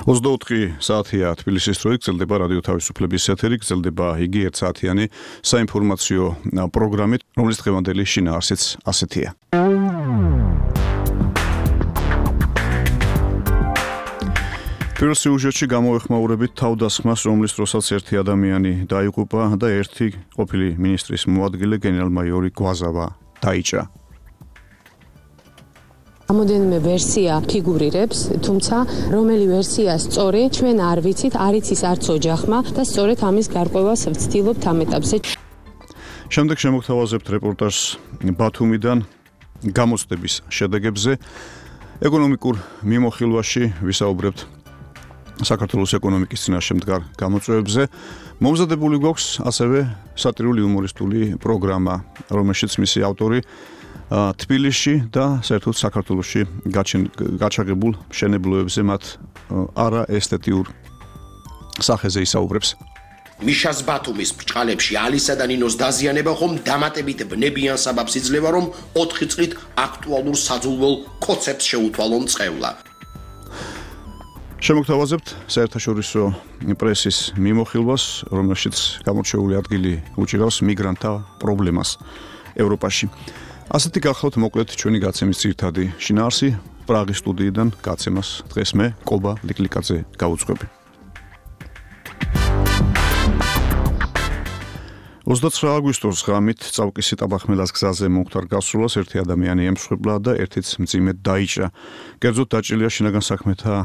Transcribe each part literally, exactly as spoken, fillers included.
ოცდაოთხი საათია თბილისის დროით გრძელდება რადიო თავისუფლების ეთერი, გრძელდება იგი ერთ საათიანი საინფორმაციო პროგრამით, რომლის დღევანდელი შინაარსიც ასეთია. პირველ სიუჟეტში გამოვეხმაურებით თავდასხმას, რომლის დროსაც ერთი ადამიანი დაიღუპა და ერთი ყოფილი მინისტრის მოადგილე გენერალ-მაიორი გვაზავა დაიჭრა. Ამოდენიმე ვერსია ფიგურირებს, თუმცა რომელი ვერსია სწორი, ჩვენ არ ვიცით, არ იცის არც ოჯახმა და სწორედ ამის გარკვევას ვცდილობთ ამ ეტაპზე. შემდეგ შემოგთავაზებთ რეპორტაჟს ბათუმიდან გამოცდების შედეგებზე. ეკონომიკურ მიმოხილვაში ვისაუბრებთ საქართველოს ეკონომიკის წინაშე მდგარ გამოწვევებზე. მომზადებული გვაქვს ასევე სატირული იუმორისტული პროგრამა, რომელშიც მისი ავტორი თბილისში და საერთოდ საქართველოში გაჩაღებულ მშენებლოებზე მათ არაესთეტიურ სახეზე ისაუბრებს. მიშას ბათუმის ბრჭყალებში ალისა და ნინოს დაზიანება ხომ დამატებით ბნებიან საბაბს იძლევა, რომ ოთხი წლით აქტუალურ საძულველ კოცებს შეუთვალონ წყევლა. შემოგთავაზებთ საერთაშორისო პრესის მიმოხილვას, რომელშიც გამორჩეული ადგილი უჭირავს მიგრანტთა პრობლემას ევროპაში. ასეთი გახლავთ მოკლედ ჩვენი გაცემის ძირითადი შინაარსი. პრაღის სტუდიიდან გაცემას დღეს მე კობა ლიკლიკაძე გავუძღვები. ოცდაცხრა აგვისტოს ღამით წავკისი ტაბახმელას გზაზე მომხდარ გასროლას ერთი ადამიანი ემსხვერპლა და ერთიც მძიმედ დაიჭრა. კერძოდ დაჭრილია შინაგან საქმეთა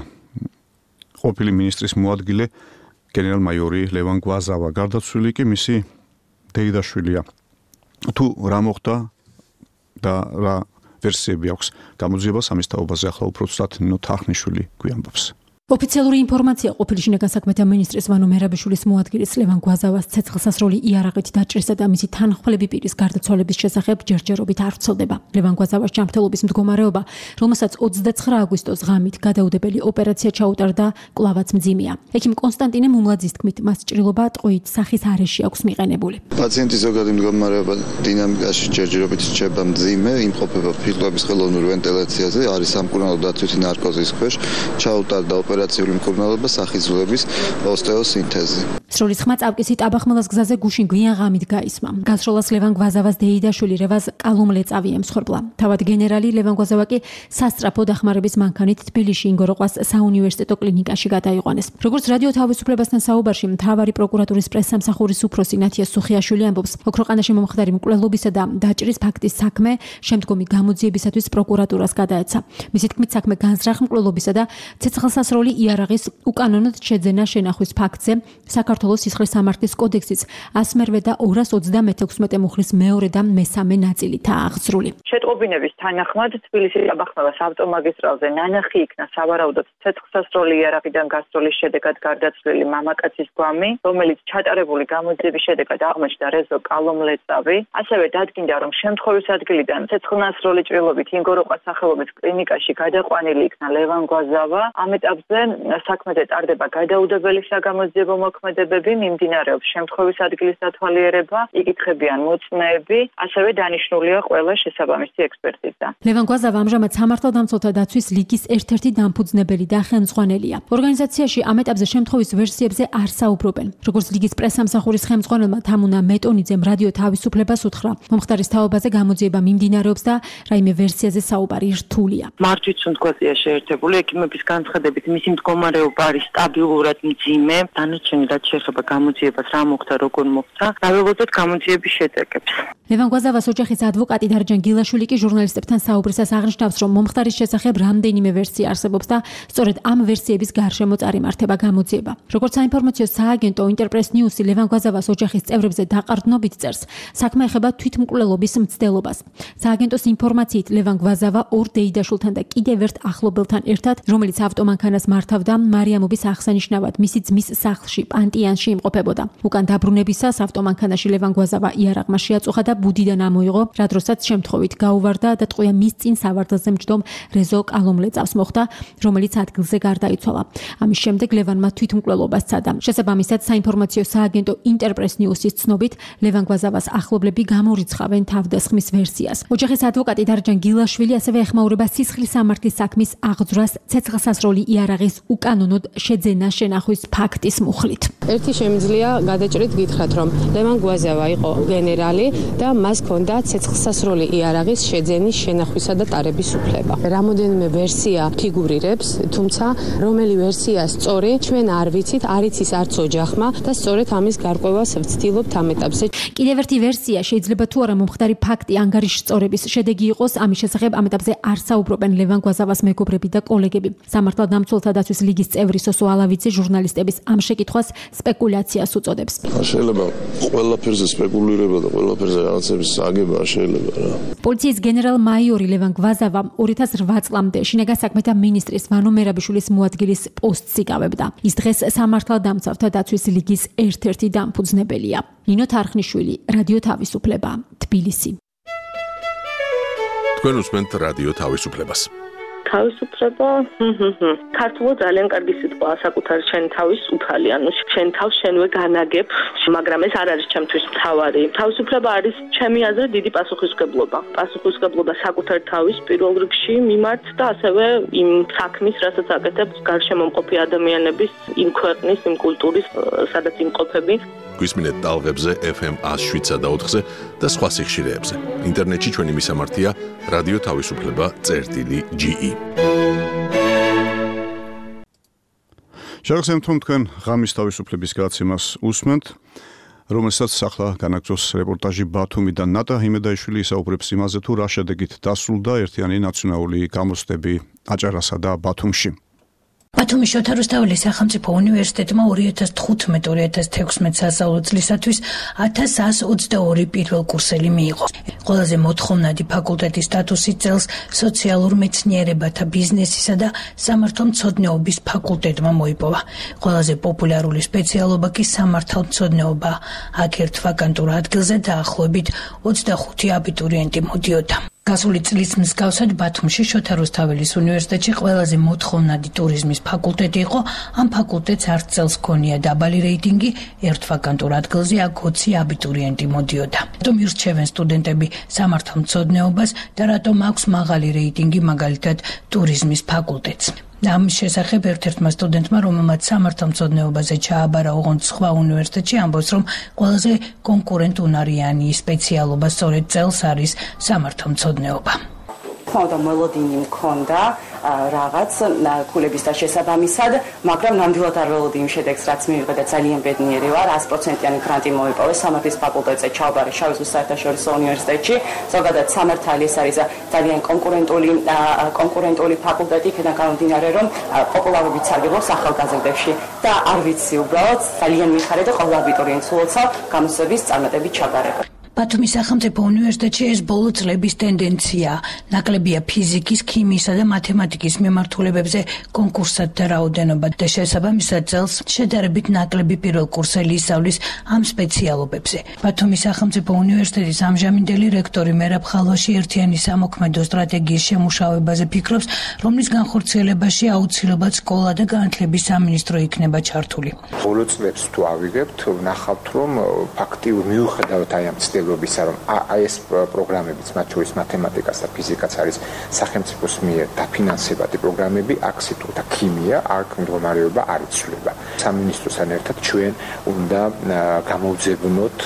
ყოფილი მინისტრის მოადგილე გენერალ-მაიორი ლევან გვაზავა. გარდაცვლილი კი მისი დეიდაშვილია. თუ რა მოხდა და რა ვერსიები აქვს გამოძიებას, ამის თაობაზე ახლა უფრო ცუდად ნინო თახნიშვილი გვიამბობს. ოფიციალური ინფორმაცია ყოფილი შინაგან საქმეთა მინისტრის ვანო მერაბიშვილის მოადგილის ლევან გვაზავას ცეცხლსასროლი იარაღით დაჭრისა და მისი თანხმლები პირის გარდაცვალების შესახებ ჯერჯერობით არ ვრცელდება. ლევან გვაზავას ჯანმრთელობის მდგომარეობა, რომელსაც ოცდაცხრა აგვისტოს ღამით გადაუდებელი ოპერაცია ჩაუტარდა, კვლავაც მძიმეა. ექიმ კონსტანტინე მუმლაძის თქმით, მას ჭრილობა ტყუით სახის არეში აქვს მიყენებული. პაციენტის ზოგადი მდგომარეობა დინამიკაში ჯერჯერობით რჩება მძიმე, იმყოფება ფილტვების ხელოვნურ ვენტილაციაზე, არის სამკურნალო დაცვითი ნარკოზის ქვეშ, ჩაუტარდა ოპერაციული მკურნალობა, სახიზულების ოსტეოსინთეზი. სროლის ხმა წავკისი ტაბახმელას გზაზე გუშინ გვიან ღამით გაისმა. გასროლას ლევან გვაზავას დეიდაშვილი რევაზ კალუმლეწავი ემსხვერპლა. თავად გენერალი ლევან გვაზავა კი სასწრაფო დახმარების მანქანით თბილისში ინგოროყვას საუნივერსიტეტო კლინიკაში გადაიყვანეს. როგორც რადიო თავისუფლებასთან საუბარში მთავარი პროკურატურის პრესსამსახურის უფროსი ნათია სუხიაშვილი ამბობს, ოქროყანაში მომხდარი მკვლელობისა და დაჭრის ფაქტის საქმე შემდგომი გამოძიებისათვის პროკურატურას გადაეცა. მისი თქმით, საქმე განზრახ მკვლელობისა და ცეცხლსასროლი იარაღის უკანონოდ შეძენა შენახვის ფაქტზე საქართველოს სისხლის სამართლის კოდექსის ასმერვე და ორას ოცდამეექვსმეტე მუხლის მეორე და მესამე ნაწილითაა აღძრული. შეტყობინების თანახმად თბილისის ტაბახმელას ავტომაგისტრალზე ნანახი იქნა სავარაუდოდ ცეცხლსასროლი იარაღიდან გასროლის შედეგად გარდაცვლილი მამაკაცის გვამი, რომელიც ჩატარებული გამოძიების შედეგად აღმოჩნდა რეზო კალომლეწავი. ასევე დადგინდა, რომ შემთხვევის ადგილიდან ცეცხლსასროლი ჭრილობით ინგოროყვას სახელობის კლინიკაში გადაყვანილი იქნა ლევან გვაზავა. ამ ეტაპზე საქმეზე ტარდება გადაუდებელი საგამოძიებო მოქმედებები, მიმდინარეობს შემთხვევის ადგილის დათვალიერება, იკითხებიან მოწმეები, ასევე დანიშნულია ყველა შესაბამისი ექსპერტიზა. ლევან გვაზავა ამჟამად სამართალდამცველთა დაცვის ლიგის ერთ-ერთი დამფუძნებელი და ხელმძღვანელია. ორგანიზაციაში ამ ეტაპზე შემთხვევის ვერსიებზე არ საუბრობენ. როგორც ლიგის პრესსამსახურის ხელმძღვანელმა თამუნა მეტონიძემ რადიო თავისუფლებას უთხრა, მომხდარის თაობაზე გამოძიება მიმდინარეობს და რაიმე ვერსიაზე საუბარი რთულია. მარჯვით სუნთქვაზეა შეერთებული ექიმების განცხადებით, მისი მდგომარეობა არის სტაბილურად მძიმე. დანარჩენი რაც შეეხება გამოძიებას, რა მოხდა, როგორ მოხდა, დაველოდოთ გამოძიების შედეგებს. ლევან გვაზავას ოჯახის ადვოკატი დარჯან გილაშვილი კი ჟურნალისტებთან საუბრისას აღნიშნავს, რომ მომხდარის შესახებ რამდენიმე ვერსია არსებობს და სწორედ ამ ვერსიების გარშემო წარიმართება გამოძიება. როგორც საინფორმაციო სააგენტო ინტერპრეს ნიუსი ლევან გვაზავას ოჯახის წევრებზე დაყრდნობით წერს, საქმე ეხება თვითმკვლელობის მცდელობას. სააგენტოს ინფორმაციით ლევან გვაზავა ორ დეიდაშვილთან და კიდევ ერთ ახლობელთან ერთად, რომელიც ავტომანქანას მართავდა მარიამობის აღსანიშნავად მისი ძმის სახლში პანტიან ოკეანში იმყოფებოდა. უკან დაბრუნებისას ავტომანქანაში ლევან გვაზავა იარაღმა შეაწუხა და ბუდიდან ამოიღო, რა დროსაც შემთხვევით გაუვარდა და ტყვია მის წინ სავარდელზე მჯდომ რეზო კალუმლეწავს მოხდა, რომელიც ადგილზე გარდაიცვალა. ამის შემდეგ ლევანმა თვითმკვლელობა სცადა. შესაბამისად, საინფორმაციო სააგენტო ინტერპრეს ნიუსის ცნობით, ლევან გვაზავას ახლობლები გამორიცხავენ თავდასხმის ვერსიას. ოჯახის ადვოკატი დარჯან გილაშვილი ასევე ეხმაურება სისხლის სამართლის საქმის აღძვრას ცეცხლსასროლი იარაღის უკანონოდ შეძენა შენახვის ფაქტის მუხლით. ერთი შემიძლია გადაჭრით გითხრათ, რომ ლევან გვაზავა იყო გენერალი და მას ჰქონდა ცეცხლსასროლი იარაღის შეძენის შენახვისა და ტარების უფლება. რამოდენიმე ვერსია ფიგურირებს, თუმცა რომელი ვერსია სწორი, ჩვენ არ ვიცით, არ იცის არც ოჯახმა და სწორედ ამის გარკვევას ვცდილობთ ამ ეტაპზე. კიდევ ერთი ვერსია შეიძლება თუ არა მომხდარი ფაქტი ანგარიშის სწორების შედეგი იყოს, ამის შესახებ ამ ეტაპზე არ საუბრობენ ლევან გვაზავას მეგობრები და კოლეგები. სამართალდამცველთა დაცვის ლიგის წევრი სოსო ალავიძე ჟურნალისტების ამ შეკითხვას სპეკულაციას უწოდებს. შეიძლება ყველაფერზე სპეკულირება და ყველაფერზე რაღაცების აგება შეიძლება რა. პოლიციის გენერალ-მაიორი ლევან გვაზავა ორი ათას ოთხ წლამდე შინაგან საქმეთა მინისტრის ვანო მერაბიშვილის მოადგილის პოსტს იკავებდა. ის დღეს სამართალდამცავთა დაცვის ლიგის ერთ-ერთი დამფუძნებელია. ნინო თარხნიშვილი, რადიო თავისუფლება, თბილისი. თქვენ უსმენთ რადიო თავისუფლებას. თავისუფლება, ქართულად ძალიან კარგი სიტყვა, საკუთარი შენ თავის უფალი, ანუ შენ თავს შენვე განაგებ, მაგრამ ეს არ არის ჩემთვის მთავარი. თავისუფლება არის ჩემი აზრით დიდი პასუხისმგებლობა. პასუხისმგებლობა საკუთარი თავის პირველ რიგში მიმართ და ასევე იმ საქმის, რასაც აკეთებს გარშემომყოფი ადამიანების, იმ ქვეყნის, იმ კულტურის, სადაც იმყოფები. გვისმინეთ ტალღებზე ეფ ემ one oh seven და ოთხზე და სხვა სიხშირეებზე. ინტერნეტში ჩვენი მისამართია რადიო თავისუფლება წერტილი ჯი ი. შეგახსენებთ, რომ თქვენ ღამის თავისუფლების გადაცემას უსმენთ, რომელსაც ახლა განაგრძობს რეპორტაჟი ბათუმიდან. ნატა ჰიმედაიშვილი ისაუბრებს იმაზე, თუ რა შედეგით დასრულდა ერთიანი ნაციონალური გამოცდები აჭარასა და ბათუმში. ბათუმის შოთა რუსთაველის სახელმწიფო უნივერსიტეტმა ორი ათას თხუთმეტ ორი ათას თექვსმეტ სასწავლო წლისათვის ათას εκατო ოცდაორი პირველ კურსელი მიიღო. ყველაზე მოთხოვნადი ფაკულტეტის სტატუსი წელს სოციალურ მეცნიერებათა, ბიზნესისა და სამართალმცოდნეობის ფაკულტეტმა მოიპოვა. ყველაზე პოპულარული სპეციალობა კი სამართალმცოდნეობა. აქ ერთ ვაკანტურ ადგილზე დაახლოებით ოცდახუთი აბიტურიენტი მოდიოდა. გასული წლის მსგავსად ბათუმში შოთა რუსთაველის უნივერსიტეტში ყველაზე მოთხოვნადი ტურიზმის ფაკულტეტი იყო. ამ ფაკულტეტს არც წელს ჰქონია დაბალი რეიტინგი, ერთ ვაკანტურ ადგილზე აქ ოცი აბიტურიენტი მოდიოდა. რატომ ირჩევენ სტუდენტები სამართალმცოდნეობას და რატომ აქვს მაღალი რეიტინგი მაგალითად ტურიზმის ფაკულტეტს? ამის შესახებ ერთ-ერთმა სტუდენტმა, რომელმაც სამართალმცოდნეობაზე ჩააბარა ოღონდ სხვა უნივერსიტეტში, ამბობს, რომ ყველაზე კონკურენტუნარიანი სპეციალობა სწორედ წელს არის სამართალმცოდნეობა. ხოდა მოლოდინი მქონდა რაღაც ქულების და შესაბამისად, მაგრამ ნამდვილად არ ველოდი იმ შედეგს, რაც მივიღე და ძალიან ბედნიერი ვარ. sto პროცენტიანი გრანტი მოიპოვეს სამართლის ფაკულტეტზე ჩავაბარე შავი ზღვის საერთაშორისო უნივერსიტეტში. ზოგადად სამართალი ეს არის ძალიან კონკურენტული კონკურენტული ფაკულტეტი, იქიდან გამომდინარე, რომ პოპულარობით სარგებლობს ახალგაზრდებში და არ ვიცი უბრალოდ ძალიან მიხარია და ყველა აბიტურიენტს ულოცავ გამოცდების წარმატებით ჩაბარება. ბათუმის სახელმწიფო უნივერსიტეტში ეს ბოლო წლების ტენდენცია. ნაკლებია ფიზიკის, ქიმიისა და მათემატიკის მიმართულებებზე კონკურსად და რაოდენობა და შესაბამისად წელს შედარებით ნაკლები პირველ კურსელი ისწავლის ამ სპეციალობებზე. ბათუმის სახელმწიფო უნივერსიტეტის ამჟამინდელი რექტორი მერაბ ხალვაში ერთიანი სამოქმედო სტრატეგიის შემუშავებაზე ფიქრობს, რომლის განხორციელებაში აუცილებლად სკოლა და განათლების სამინისტრო იქნება ჩართული. ბოლო წლებს თუ ავიღებთ, ვნახავთ, რომ ფაქტიურად მიუხედავად აი ამ ცდილობისა, რომ აი ეს პროგრამებიც, მათ შორის მათემატიკას და ფიზიკაც არის სახელმწიფოს მიერ დაფინანსებადი პროგრამები, აქ სიტყვა ქიმია, აქ მდგომარეობა არ იცვლება. სამინისტროსთან ერთად ჩვენ უნდა გამოვძებნოთ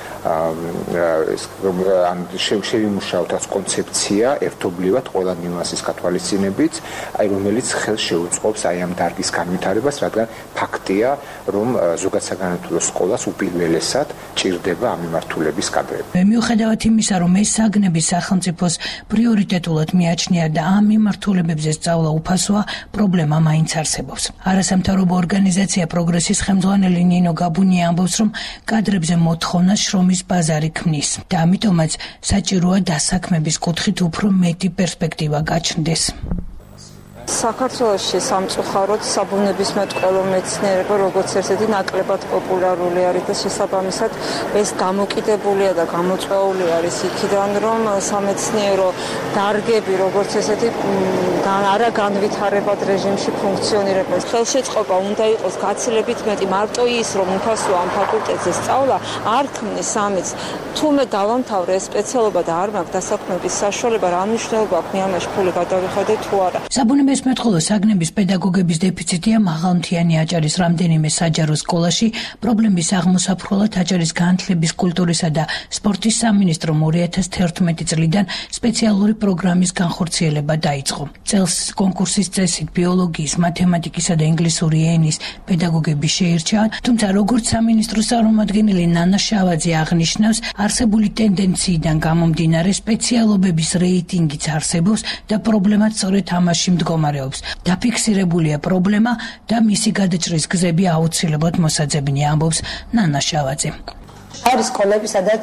ეს ან შევიმუშაოთ ეს კონცეფცია ერთობლივად ყველა ნიუანსის გათვალისწინებით, აი რომელიც ხელს შეუწყობს აი ამ დარგის განვითარებას, რადგან ფაქტია, რომ ზოგადსაგანმანათლებლო სკოლას უპირველესად ჭირდება ამ მიმართულების კადრები. მიუხედავად იმისა, რომ ეს საგნები სახელმწიფოს პრიორიტეტულად მიაჩნია და ამ მიმართულებებზე სწავლა უფასოა, პრობლემა მაინც არსებობს. არასამთავრობო ორგანიზაცია პროგრესის ხელმძღვანელი ნინო გაბუნია ამბობს, რომ კადრებზე მოთხოვნა შრომის ბაზარი ქმნის და ამიტომაც საჭიროა დასაქმების კუთხით უფრო მეტი პერსპექტივა გაჩნდეს. საქართველოში სამწუხაროდ საბუნებისმეტყველო მეცნიერება როგორც ერთ-ერთი ნაკლებად პოპულარული არის და შესაბამისად ეს გამოკიდებულია და გამოწვეული არის იქიდან, რომ სამეცნიერო დარგები როგორც ესეთი არა განვითარებად რეჟიმში ფუნქციონირებს. ხელშეწყობა უნდა იყოს გაცილებით მეტი, მარტო ის რომ უფასო ამ ფაკულტეტზე სწავლა არ ქმნის ამის. თუმე დავამთავრე ეს სპეციალობა და არ მაქვს დასაქმების საშუალება, რა მნიშვნელობა აქვს მე ამაში ფული გადავიხადე თუ არა. საბუნებისმეტყველო საგნების პედაგოგების დეფიციტია მაღალმთიანი აჭარის რამდენიმე საჯარო სკოლაში. პრობლემის აღმოსაფრთხებლად აჭარის განათლების, კულტურისა და სპორტის სამინისტრომ ორი ათას თერთმეტი წლიდან სპეციალური პროგრამის განხორციელება დაიწყო. წელს კონკურსის წესით ბიოლოგიის, მათემატიკისა და ინგლისური ენის პედაგოგები შეირჩა, თუმცა როგორც სამინისტროს წარმომადგენელი ნანა შავაძე აღნიშნავს, არსებული ტენდენციიდან გამომდინარე სპეციალობების რეიტინგიც არსებობს და პრობლემაც სწორედ ამაში მდგომარეობს. დაფიქსირებულია პრობლემა და მისი გადაჭრის გზები აუცილებლად მოსაძებნია, ამბობს ნანა შავაძე. არის სკოლები, სადაც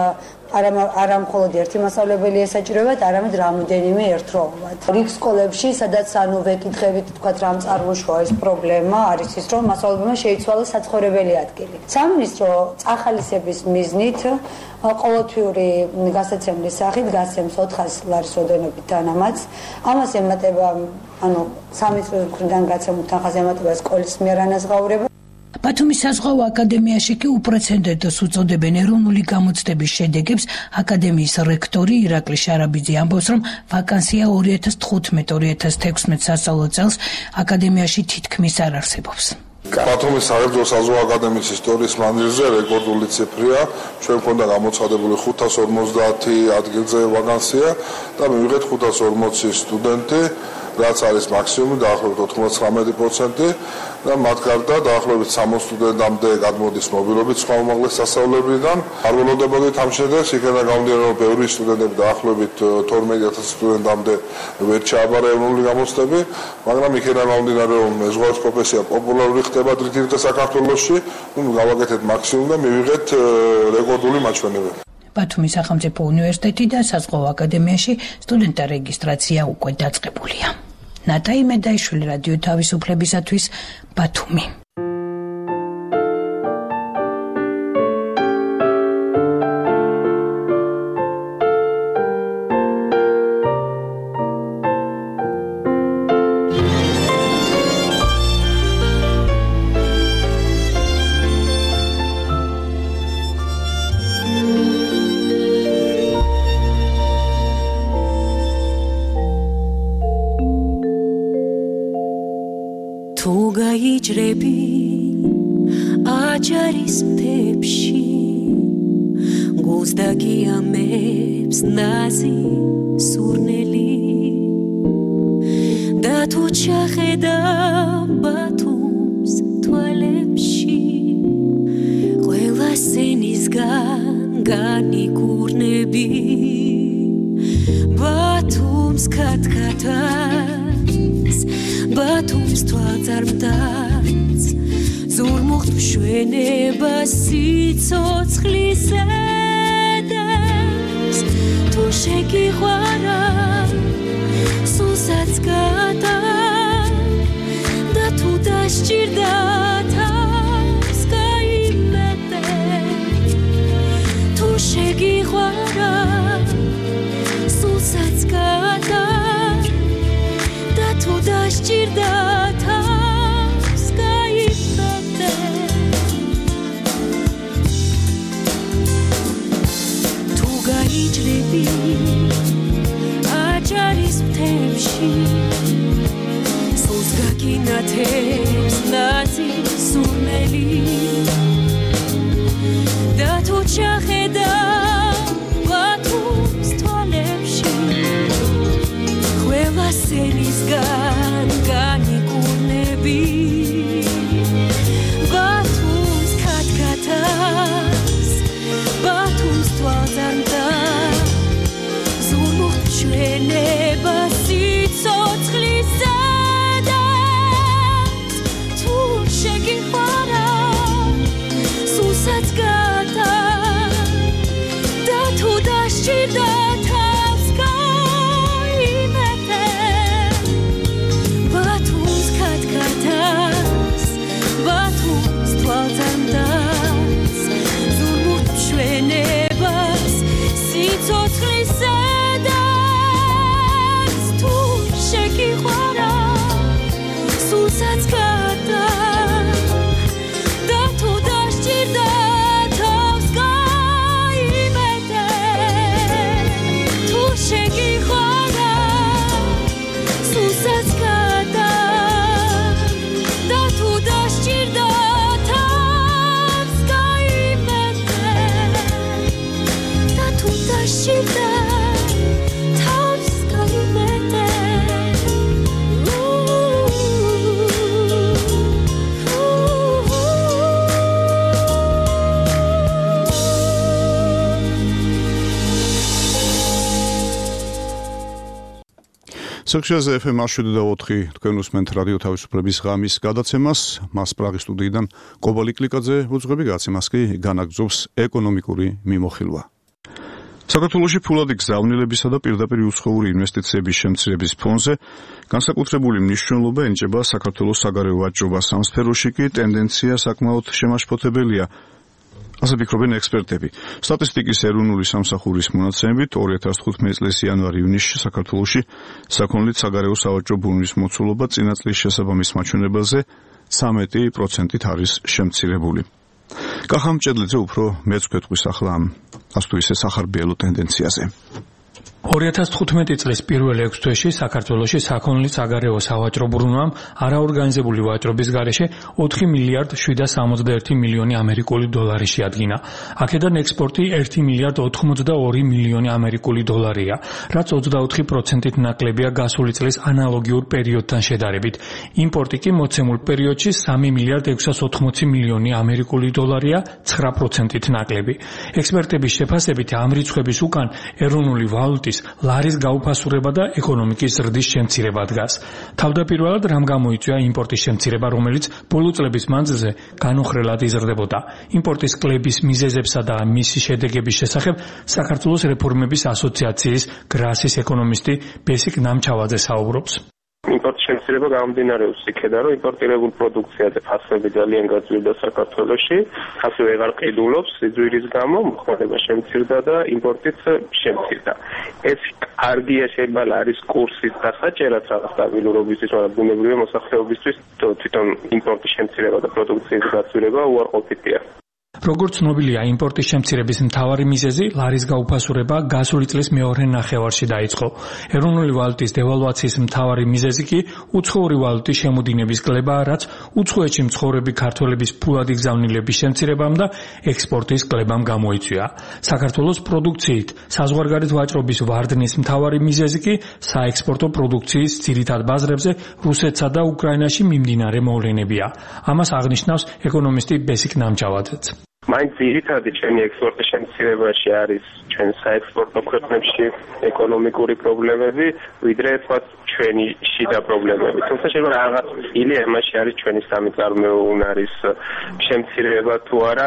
არა მხოლოდ ერთი მასწავლებელი ესაჭიროებათ, არამედ რამოდენიმე ერთდროულად. რიგ სკოლებში, სადაც ანუ ვეკითხებით, თქვათ, რამ წარმოშვა ეს პრობლემა, არის ის, რომ მასწავლებელმა შეიცვალა საცხოვრებელი ადგილი. სამინისტრო წახალისების მიზნით ყოველთვიური გასაცემლის სახით გასცემს ოთხას ლარის ოდენობით დანამატს. ამას ემატება, ანუ სამინისტროს მხრიდან გაცემულ თანხას ემატება სკოლის მიერ ანაზღაურება. ბათუმის საზღვაო აკადემიაში კი უპრეცედენტოს უწოდებენ ეროვნული გამოცდების შედეგებს. აკადემიის რექტორი ირაკლი შარაბიძე ამბობს, რომ ვაკანსია ორი ათას თხუთმეტ ორი ათას თექვსმეტ სასწავლო წელს აკადემიაში თითქმის არ არსებობს. ბათუმის საერთო საზღვაო აკადემიის ისტორიის მანძილზე რეკორდული ციფრია. ჩვენ მქონდა გამოცხადებული ხუთას ორმოცდაათი ადგილზე ვაკანსია და მივიღეთ ხუთას ორმოცი სტუდენტი, რაც არის მაქსიმუმი დაახლოებით ოთხმოცდათვრამეტი პროცენტი და მათ გარდა დაახლოებით სამოცი სტუდენტამდე გადმოდის მობილობით სხვა უმაღლეს სასწავლებლებიდან. არ ველოდებოდით ამ შედეგს, იქიდან გამომდინარე, რომ ბევრი სტუდენტები დაახლოებით თორმეტი ათასი სტუდენტამდე ვერ ჩააბარა ეროვნული გამოცდები, მაგრამ იქიდან გამომდინარე, რომ მეზღვაურის პროფესია პოპულარული ხდება დღითიდღე საქართველოში, ნუ გავაკეთეთ მაქსიმუმ და მივიღეთ რეკორდული მაჩვენებები. ბათუმის სახელმწიფო უნივერსიტეტი და საზღვაო აკადემიაში სტუდენტთა რეგისტრაცია უკვე დაწყებულია. ნატა იმედაიშვილი, რადიო თავისუფლებისათვის, ბათუმი. გაიჯრები აჭარის მთებში გულს დაგიამებს ნაზი სურნელი და თუ ჩახედავ ბათუმს თვალებში ყველა სენისგან განიკურნები ბათუმს ქათქათას ბათუმს თვალწარმტაც ზურმუხტ მშვენება სიცოცხლის ედებს თუ შეგიყვარა სულსაც გადარ და თუ დასჭირდა თავს გაიმეტე თუ შეგიყვარა სულსაც გადარ და თუ დასჭირდა თავს გაიმეტე თუ გაიჯრები აჭარის მთებში სულს გაგინათებს ნაზი სურნელი და თუ ჩახედავ ბათუმს თვალებში ყველა სენისგან განიკურნები ბათუმს ქათქათას ბათუმს თვალწარმტაც ზურმუხტ მშვენება სიცოცხლის ედებს თუ შეგიყვარა სულსაც გადარ Საქსიაზე ეფ ემ შვიდ და ოთხი თქვენ უსმენთ რადიო თავისუფლების ღამის გადაცემას. მას პრაღის სტუდიიდან კობალი კლიკაძე უძღვები გაცემას კი განაგზობს ეკონომიკური მიმოხილვა. საქართველოში ფულადი გზავნილებისა და პირდაპირ უცხოური ინვესტიციების შემცირების ფონზე განსაკუთრებული მნიშვნელობა ენიჭება საქართველოს საგარეო ვაჭრობას. ამ სფეროში კი ტენდენცია საკმაოდ შემაშფოთებელია. ასე ფიქრობენ ექსპერტები. სტატისტიკის ეროვნული სამსახურის მონაცემებით ორი ათას თხუთმეტი წლის იანვარ-ივნისში საქართველოში საქონლით საგარეო სავაჭრო ბუნების მოცულობა წინა წლის შესაბამის მაჩვენებელზე ცხრამეტი პროცენტით არის შემცირებული. კახა მჭედლიძე უფრო მეც გვეტყვის ახლა ამ ასე თუ ისე სახარბიელო ტენდენციაზე. ორი ათას თხუთმეტი წლის პირველ ექვს თვეში საქართველოში საქონლის საგარეო სავაჭრო ბრუნვამ არაორგანიზებული ვაჭრობის გარეშე ოთხი მილიარდ შვიდ სამოცდაერთი მილიონი ამერიკული დოლარი შეადგინა. აქედან ექსპორტი ერთი მილიარდ ოთხმოცდაორი მილიონი ამერიკული დოლარია, რაც ოცდაოთხი პროცენტით ნაკლებია გასული წლის ანალოგიურ პერიოდთან შედარებით. იმპორტი კი მოცემულ პერიოდში სამი მილიარდ ექვსასოთხმოცი მილიონი ამერიკული დოლარია, ცხრა პროცენტით ნაკლები. ექსპერტების შეფასებით ამ რიცხვების უკან ეროვნული ვალუტის ლარის გაუფასურება და ეკონომიკის ზრდის შემცირება დგას. თავდაპირველად რამ გამოიწვია იმპორტის შემცირება, რომელიც ბოლო წლების მანძილზე განუხრელად იზრდებოდა. იმპორტის კლების მიზეზებსა და მისი შედეგების შესახებ საქართველოს რეფორმების ასოციაციის გრასის ეკონომისტი ბესიკ ნამჩავაძე საუბრობს. იმპორტის შემცირება გამომდინარეობს იქედან, რომ იმპორტირებულ პროდუქციაზე ფასები ძალიან გაძვირდა საქართველოში, ასევე ვეღარ ყიდულობს სიძვირის გამო, მოხმარება შემცირდა და იმპორტიც შემცირდა. ეს კარგია, შეიძლება არის კურსის დასაჭერად რაღაც სტაბილურობისთვის, მაგრამ ბუნებრივია მოსახლეობისთვის თვითონ იმპორტის შემცირება და პროდუქციის გაძვირება უარყოფითია. როგორც ცნობილია, იმპორტის შემცირების მთავარი მიზეზი ლარის გაუფასურება გასული წლის მეორე ნახევარში დაიწყო. ეროვნული ვალუტის დევალვაციის მთავარი მიზეზი კი უცხოური ვალუტის შემოდინების კლება, რაც უცხოეთში მცხოვრები ქართველების ფულადი გზავნილების შემცირებამ და ექსპორტის კლებამ გამოიწვია. საქართველოს პროდუქციით საზღვარგარეთ ვაჭრობის ვარდნის მთავარი მიზეზი კი საექსპორტო პროდუქციის ძირითად ბაზრებზე რუსეთსა და უკრაინაში მიმდინარე მოვლენებია. ამას აღნიშნავს ეკონომისტი ბესიკ ნამჩავაძეც. მაინც ძირითადი ჩემი ექსპორტის შემცირებაში არის ჩვენ საექსპორტო ქვეყნებში ეკონომიკური პრობლემები, ვიდრე თქვათ ჩვენი შიდა პრობლემები. თუმცა შეიძლება რაღაც ილი ამაში არის ჩვენი სამიწარმოო უნარის შემცირება თუ არა,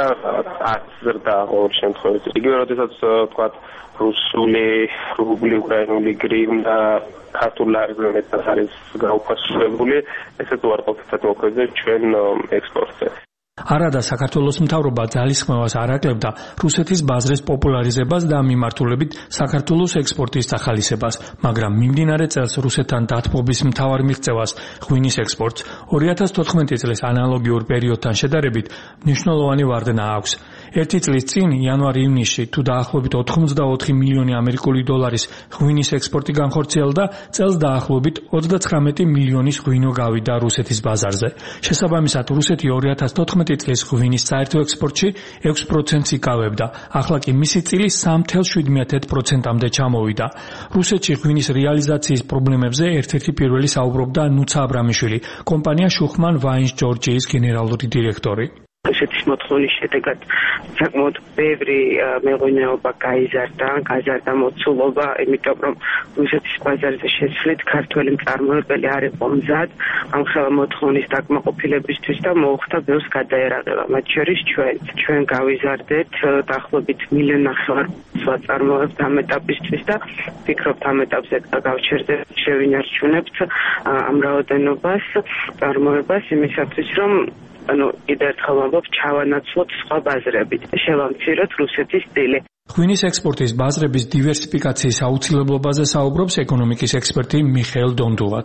აზრდა ყოველ შემთხვევაში. იგივე როდესაც თქვათ რუსული რუბლი, უკრაინული გრივნა და ქართულ ლარზე მეტად არის გაუფასურებული, ესეც უარყოფითად მოქმედებს ჩვენ ექსპორტზე. არადა საქართველოს მთავრობა ძალისხმევას არ აკლებდა რუსეთის ბაზრის პოპულარიზებას და მიმართულებით საქართველოს ექსპორტის სახალისებას, მაგრამ მიმდინარე წელს რუსეთთან დათბობის მთავარ მიღწევას ღვინის ექსპორტს ორი ათას თოთხმეტი წლის ანალოგიურ პერიოდთან შედარებით მნიშვნელოვანი ვარდნა აქვს. ერთი წლის წინ იანვარ-ივნისში თუ დაახლოებით ოთხმოცდაოთხი მილიონი ამერიკული დოლარის ღვინის ექსპორტი განხორციელდა, წელს დაახლოებით ოცდაცხრამეტი მილიონის ღვინო გავიდა რუსეთის ბაზარზე. შესაბამისად, რუსეთი ორი ათას თოთხმეტი წლის ღვინის საერთო ექსპორტში ექვს პროცენტს იკავებდა. ახლა კი მისი წილი სამი ათეული შვიდ პროცენტამდე ჩამოვიდა. რუსეთში ღვინის რეალიზაციის პრობლემებზე ერთ-ერთი პირველი საუბრობდა ნუცა აბრამიშვილი, კომპანია შუხმან ვაინს ჯორჯიის გენერალური დირექტორი. რუსეთის მოთხოვნის შედეგად საკმაოდ ბევრი მეღვინეობა გაიზარდა, გაზარდა მოცულობა, იმიტომ რომ რუსეთის ბაზარზე შესვლით ქართველი მწარმოებელი არ იყო მზად ამ ხელა მოთხოვნის დაკმაყოფილებისთვის და მოუხდა ბევრს გადაერაღება. მათ შორის ჩვენ ჩვენ გავიზარდეთ დაახლოებით მილიონ ნახევარ ვაწარმოებთ ამ ეტაპისთვის და ვფიქრობთ ამ ეტაპზე გავჩერდეთ, შევინარჩუნებთ ამ რაოდენობას, წარმოებას იმისათვის რომ ანუ კიდევ ერთხელ ვამბობ, ჩავანაცვლოთ სხვა ბაზრებით, შევამციროთ რუსეთის წილი. ღვინის ექსპორტის ბაზრების დივერსიფიკაციის აუცილებლობაზე საუბრობს ეკონომიკის ექსპერტი მიხეილ დონდუვაც.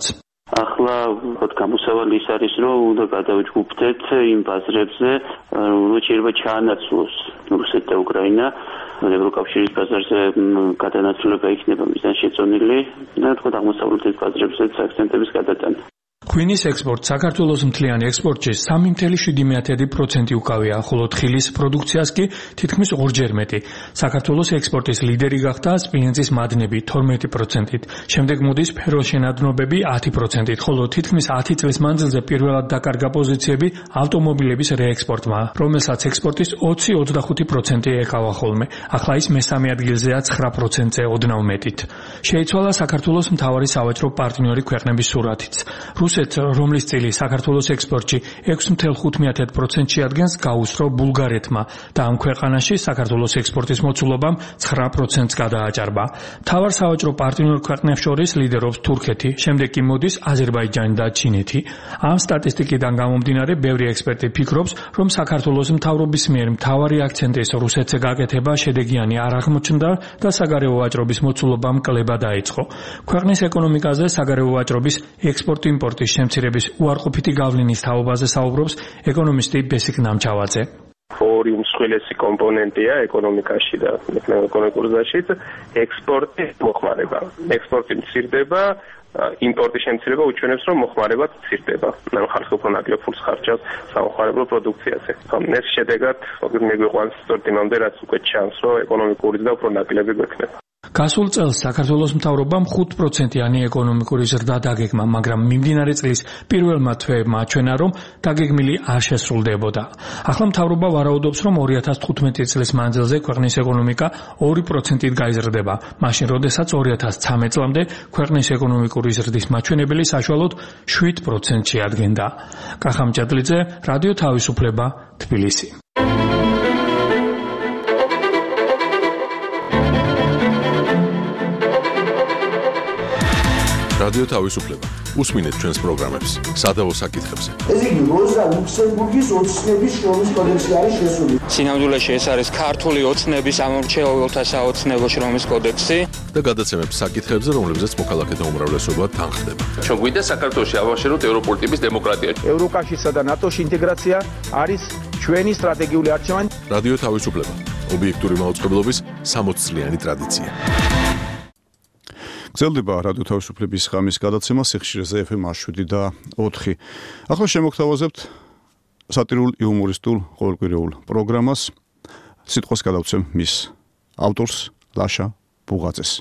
ახლა ვთქვათ გამოსავალი ის არის, რომ უნდა გადავიჯგუფდეთ იმ ბაზრებზე, რომ შეიძლება ჩაანაცვლოს რუსეთი და უკრაინა. ევროკავშირის ბაზარზე გადანაცვლება იქნება მისგან შეწონილი და ვთქვათ აღმოსავლეთის ბაზრებზეც აქცენტების გადატანა. ღვინის ექსპორტ საქართველოს მთლიანი ექსპორტში სამი ფاصლე შვიდი პროცენტი უკავია, ხოლო თხილის პროდუქციას კი თითქმის ორჯერ მეტი. საქართველოს ექსპორტის ლიდერი გახდა სპილენძის მადნები თორმეტი პროცენტით, შემდეგ მოდის ფეროშენადნობები ათი პროცენტით, ხოლო თითქმის ათი წლის მანძილზე პირველად დაკარგა პოზიციები ავტომობილების რეექსპორტმა, რომელსაც ექსპორტის ოცი ოცდახუთი პროცენტი ეკავა ხოლმე. ახლა ის მესამე ადგილზეა ცხრა პროცენტზე ოდნავ მეტით. შეიცვალა საქართველოს მთავარი სავაჭრო პარტნიორი ქვეყნების სურათიც. რუსეთს, რომლის წილი საქართველოს ექსპორტში ექვსი ფاصლე ხუთი პროცენტში ადგენს, გაუსწრო ბულგარეთმა და ამ ქვეყანაში საქართველოს ექსპორტის მოცულობამ ცხრა პროცენტს გადააჭარბა. მთავარ სავაჭრო პარტნიორ ქვეყნებს შორის ლიდერობს თურქეთი, შემდეგ კი მოდის აზერბაიჯანი და ჩინეთი. ამ სტატისტიკიდან გამომდინარე, ბევრი ექსპერტი ფიქრობს, რომ საქართველოს მთავრობის მიერ მთავარი აქცენტის რუსეთზე გაკეთება შედეგიანი არ აღმოჩნდა და საგარეო ვაჭრობის მოცულობამ კლება დაიწყო. ქვეყნის ეკონომიკაზე საგარეო ვაჭრობის ექსპორტ-იმპორტ შემცირების უარყოფითი გავლენის თაობაზე საუბრობს ეკონომისტი ბესიკ ნამჩავაძე. ორი უმსხვილესი კომპონენტია ეკონომიკაში და ეკონომიკურ ზრდაშიც ექსპორტი მოხმარება. ექსპორტი მცირდება, იმპორტის შემცირება უჩვენებს, რომ მოხმარებაც მცირდება. ანუ ხალხი უფრო ნაკლებ ფულს ხარჯავს სამოხმარებლო პროდუქციაზე. ეს შედეგად მეგვიყვანს სწორედ იმამდე, რაც უკვე ჩანს, რომ ეკონომიკური ზრდა უფრო ნაკლები გვექნება. გასულ წელს საქართველოს მთავრობამ ხუთ პროცენტიანი ეკონომიკური ზრდა დაგეგმა, მაგრამ მიმდინარე წლის პირველმა თვეებმა აჩვენა, რომ დაგეგმილი არ შესრულდებოდა. ახლა მთავრობა ვარაუდობს, რომ ორი ათას თხუთმეტი წლის მანძილზე ქვეყნის ეკონომიკა ორი პროცენტით გაიზრდება, მაშინ როდესაც ორი ათას ცხრამეტ წლამდე ქვეყნის ეკონომიკური ზრდის მაჩვენებელი საშუალოდ შვიდ პროცენტში ადგენდა. კახამ ჭადლიძე, რადიო თავისუფლება, თბილისი. რადიო თავისუფლება. უსმინეთ ჩვენს პროგრამებს სადავო საკითხებზე. ეს იგი როზა ლუქსემბურგის ოცნების შრომის კოდექსი არის შესული. სინამდვილეში ეს არის ქართული ოცნების ამორჩეულთა საოცნებო შრომის კოდექსი და გადაცემებს საკითხებზე, რომლებზეც მოქალაქეთა უმრავლესობა თანხდება. ჩვენ გვინდა საქართველოში ავაშენოთ ევროპული ტიპის დემოკრატია. ევროკავშირსა და ნატოში ინტეგრაცია არის ჩვენი სტრატეგიული არჩევანი. რადიო თავისუფლება. ობიექტური მაუწყებლობის სამოც წლიანი ტრადიცია. გრძელდება რადიო თავისუფლების ღამის გადაცემა სიხშირეზე ეფ ემ შვიდი და ოთხი. ახლა შემოგთავაზებთ სატირულ იუმორისტულ ყოველკვირეულ პროგრამას. სიტყვას გადავცემ მის ავტორს ლაშა ბუღაძეს.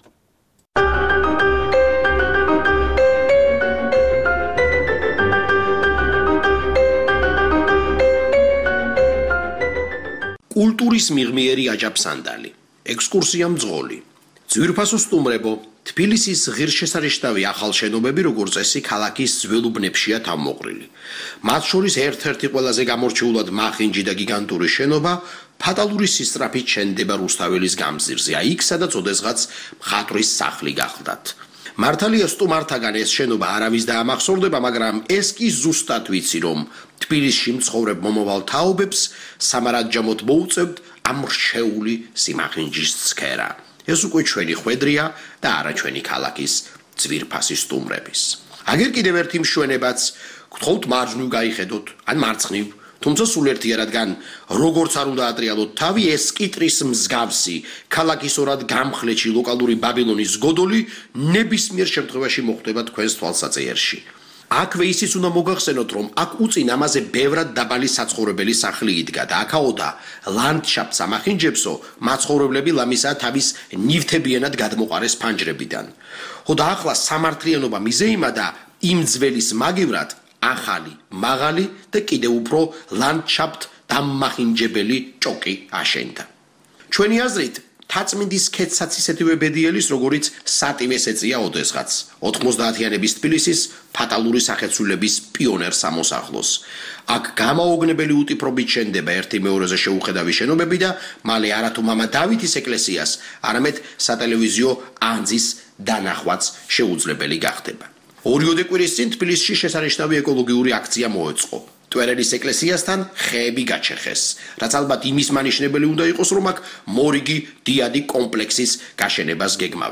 კულტურის მიღმიერი აჯაფსანდალი, ექსკურსია მძღოლი, ძვირფასო სტუმრებო, თბილისის ღირსშესანიშნავი ახალ შენობები, როგორც წესი, ქალაქის ძველ უბნებშია თავმოყრილი. მათ შორის ერთ-ერთი ყველაზე გამორჩეულად მახინჯი და გიგანტური შენობა ფატალური სისწრაფით შენდება რუსთაველის გამზირზე, იქ სადაც ოდესღაც მხატვრის სახლი გახლდათ. მართალია სტუმართაგან ეს შენობა არავის დაამახსოვრდება, მაგრამ ეს კი ზუსტად ვიცი, რომ თბილისში მცხოვრებ მომავალ თაობებს სამარადჯამოდ მოუწევთ ამ რჩეული სიმახინჯის ცქერა. ეს უკვე ჩვენი ხვედრია და არა ჩვენი ქალაქის ძვირფასი სტუმრების. აგერ კიდევ ერთი მშვენებაც, გთხოვთ მარჯვნივ გაიხედოთ, ან მარცხნივ, თუმცა სულ ერთია, რადგან როგორც არ უნდა ატრიალოთ თავი, ეს კიტრის მსგავსი ქალაქის ორად გამხლეთში ლოკალური ბაბილონის გოდოლი ნებისმიერ შემთხვევაში მოხვდება თქვენს თვალსაჩინოში. აქვე ისიც უნდა მოგახსენოთ, რომ აქ უწინ ამაზე ბევრად დაბალი საცხოვრებელი სახლი იდგა და აქაოდა ლანდშაფტს ამახინჯებსო მაცხოვრებლები ლამისა თავის ნივთებიანად გადმოყარეს ფანჯრებიდან. ხო და ახლა სამართლიანობა მიზეიმა და იმ ძველის მაგივრად ახალი, მაღალი და კიდევ უფრო ლანდშაფტ დამმახინჯებელი ჭოკი აშენდა. ჩვენი აზრით თაწმინდის ქედსაც ისეთივე ბედიელის, როგორიც სატივეს ეწია ოდესღაც ოთხმოცდაათიანების თბილისის ფატალური სახეცვლილების პიონერ სამოსახლოს. აქ გამაოგნებელი უტიფრობით შენდება ერთი მეორეზე შეუხედავი შენობები და მალე არათუ მამა დავითის ეკლესიას, არამედ სატელევიზიო ანძის დანახვაც შეუძლებელი გახდება. ორიოდე კვირის წინ თბილისში შესანიშნავი ეკოლოგიური აქცია მოეწყო. ტვერელის ეკლესიასთან ხეები გაჩეხეს, რაც ალბათ იმის მანიშნებელი უნდა იყოს, რომ აქ მორიგი დიადი კომპლექსის გაშენებას გეგმავენ.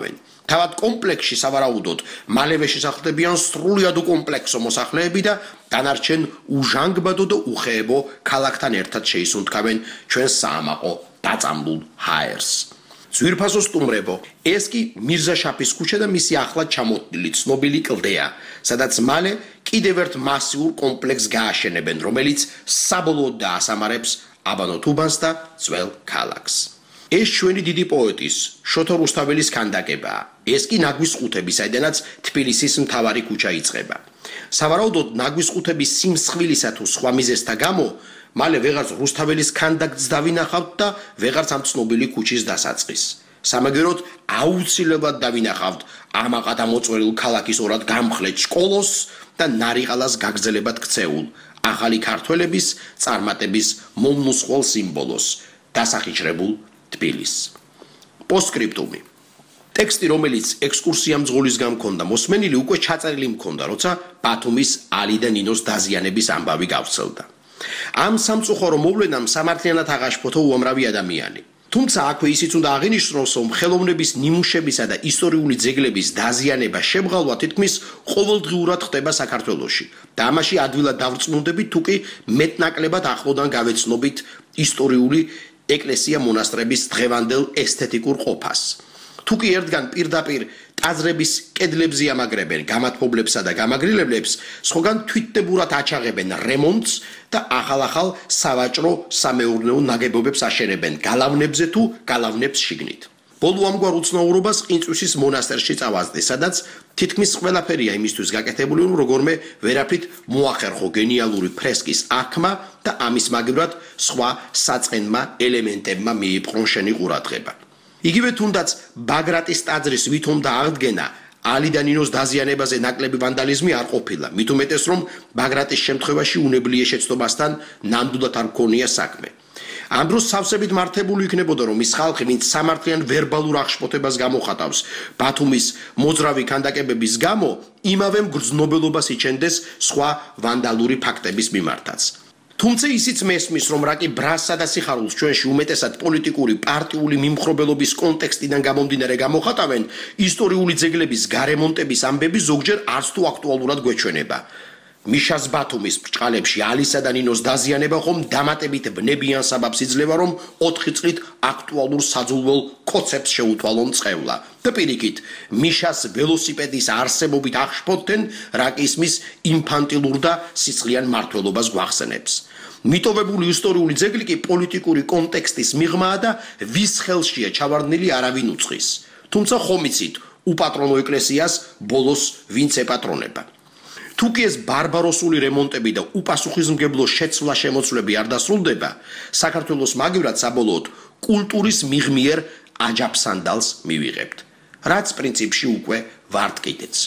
თავად კომპლექსში სავარაუდოდ მალევე შესახლებიან სრულიად უკომპლექსო მოსახლეები და დანარჩენ უჟანგბადო და უხეებო ქალაქთან ერთად შეისუნთქავენ ჩვენს საამაყო დაწამლულ ჰაერს. ძვირფასო სტუმრებო, ეს კი მირზაშაფის ქუჩა და მისი ახლად ჩამოთვლილი ცნობილი კლდეა, სადაც მალე კიდევ ერთ მასიურ კომპლექსს გააშენებენ, რომელიც საბოლოოდ დაასამარებს აბანო თუბანს და ძველ ქალაქს. ეს ჩვენი დიდი პოეტის შოთა რუსთაველის ქანდაკებაა. ეს კი ნაგვის ყუთები, საიდანაც თბილისის მთავარი ქუჩა იწყება. სავარაუდოდ ნაგვის ყუთების სიმსხვილისა თუ სხვა მიზეზთა გამო მალე ვეღარც რუსთაველის ქანდაკს დავინახავთ და ვეღარც ამ ცნობილი ქუჩის დასაწყის. სამაგეროდ აუცილებლად დავინახავთ ამაყად ამოწვერილ ქალაქის ორად გამხლეთ სკოლოს და ნარიყალას გაგრძელებად ქცეულ ახალი ქართველების წარმატების მომნუსხვალ სიმბოლოს დასახიჩრებულ თბილისს. პოსტსკრიპტუმი. ტექსტი, რომელიც ექსკურსია მძღოლისგან მქონდა მოსმენილი, უკვე ჩაწერილი მქონდა, როცა ბათუმის ალი და ნინოს დაზიანების ამბავი გავრცელდა. ამ სამწუხარო მოვლენამ სამართლიანად აღაშფოთა უამრავი ადამიანი. თუმცა აქვე ისიც უნდა აღინიშნოს, რომ ხელოვნების ნიმუშებისა და ისტორიული ძეგლების დაზიანება შემღალვა თითქმის ყოველდღიურად ხდება საქართველოში და ამაში ადვილად დავრწმუნდებით, თუ კი მეტნაკლებად ახლოდან გავეცნობით ისტორიული ეკლესია მონასტრების დღევანდელ ესთეტიკურ ყოფას. თუ კი ერთგან პირდაპირ ტაძრების კედლებზე ამაგრებენ გამათბობლებსა და გამაგრილებლებს, სხვაგან თვითდებურად აჩაღებენ რემონტს და ახალ-ახალ სავაჭრო სამეურნეო ნაგებობებს აშენებენ გალავნებზე თუ გალავნებს შიგნით. ბოლო ამგვარ უცნაურობას ყინწვისის მონასტერში წავაზდე, სადაც თითქმის ყველაფერია იმისთვის გაკეთებული, რომ როგორმე ვერაფრით მოახერხო გენიალური ფრესკის აღქმა და ამის მაგივრად სხვა საწყენმა ელემენტებმა მიიპყრონ შენი ყურადღება. იგივე თუნდაც ბაგრატის ტაძრის ვითომ და აღდგენა ალი და ნინოს დაზიანებაზე ნაკლები ვანდალიზმი არ ყოფილა, მით უმეტეს რომ ბაგრატის შემთხვევაში უნებლიე შეცდომასთან ნამდვილად არ მქონია საქმე. ამ დროს სავსებით მართებული იქნებოდა, რომ ის ხალხი, ვინც სამართლიან ვერბალურ აღშფოთებას გამოხატავს ბათუმის მოძრავი ქანდაკებების გამო, იმავე მგრძნობელობას იჩენდეს სხვა ვანდალური ფაქტების მიმართაც. თუმცა ისიც მესმის, რომ რაკი ბრასსა და სიხარულს ჩვენში უმეტესად პოლიტიკური პარტიული მიმხრობელობის კონტექსტიდან გამომდინარე გამოხატავენ, ისტორიული ძეგლების გარემონტების ამბები ზოგჯერ არც თუ აქტუალურად გვეჩვენება. მიშას ბათუმის ბრჭყალებში ალისა და ნინოს დაზიანება ხომ დამატებით ბნებიან საბაბს იძლევა, რომ ოთხი წლით აქტუალურ საძულველ კოცებს შეუთვალონ წყევლა. და პირიქით, მიშას ველოსიპედის არსებობით აღშფოთდნენ, რაკი ისმის ინფანტილურ და სისხლიან მმართველობას გვახსენებს. მიტოვებული ისტორიული ძეგლი კი პოლიტიკური კონტექსტის მიღმაა და ვის ხელშია ჩავარდნილი არავინ უწყის. თუმცა ხომ იცით, უპატრონო ეკლესიას ბოლოს ვინც ეპატრონება. თუ კი ეს ბარბაროსული რემონტები და უპასუხისმგებლო შეცვლა-შემოცვლები არ დასრულდება, საქართველოს მაგივრად საბოლოოდ კულტურის მიღმიერ აჯაფსანდალს მივიღებთ, რაც პრინციპში უკვე ვართ კიდეც.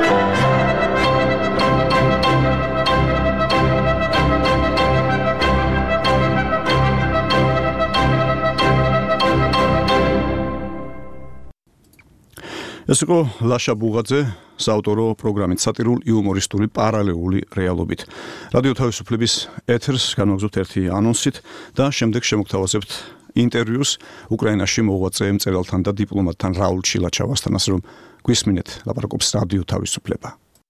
ეს იყო ლაშა ბუღაძე საავტორო პროგრამით სატირულ-იუმორისტული პარალელური რეალობით. რადიო თავისუფლების ეთერს განვაგზავნებთ ერთი ანონსით და შემდეგ შემოგთავაზებთ ინტერვიუს უკრაინაში მოღვაწე მწერალთან და დიპლომატთან რაულ ჩილაჩავასთან, ასე რომ გვისმინეთ ლაპარაკობს რადიო თავისუფლება.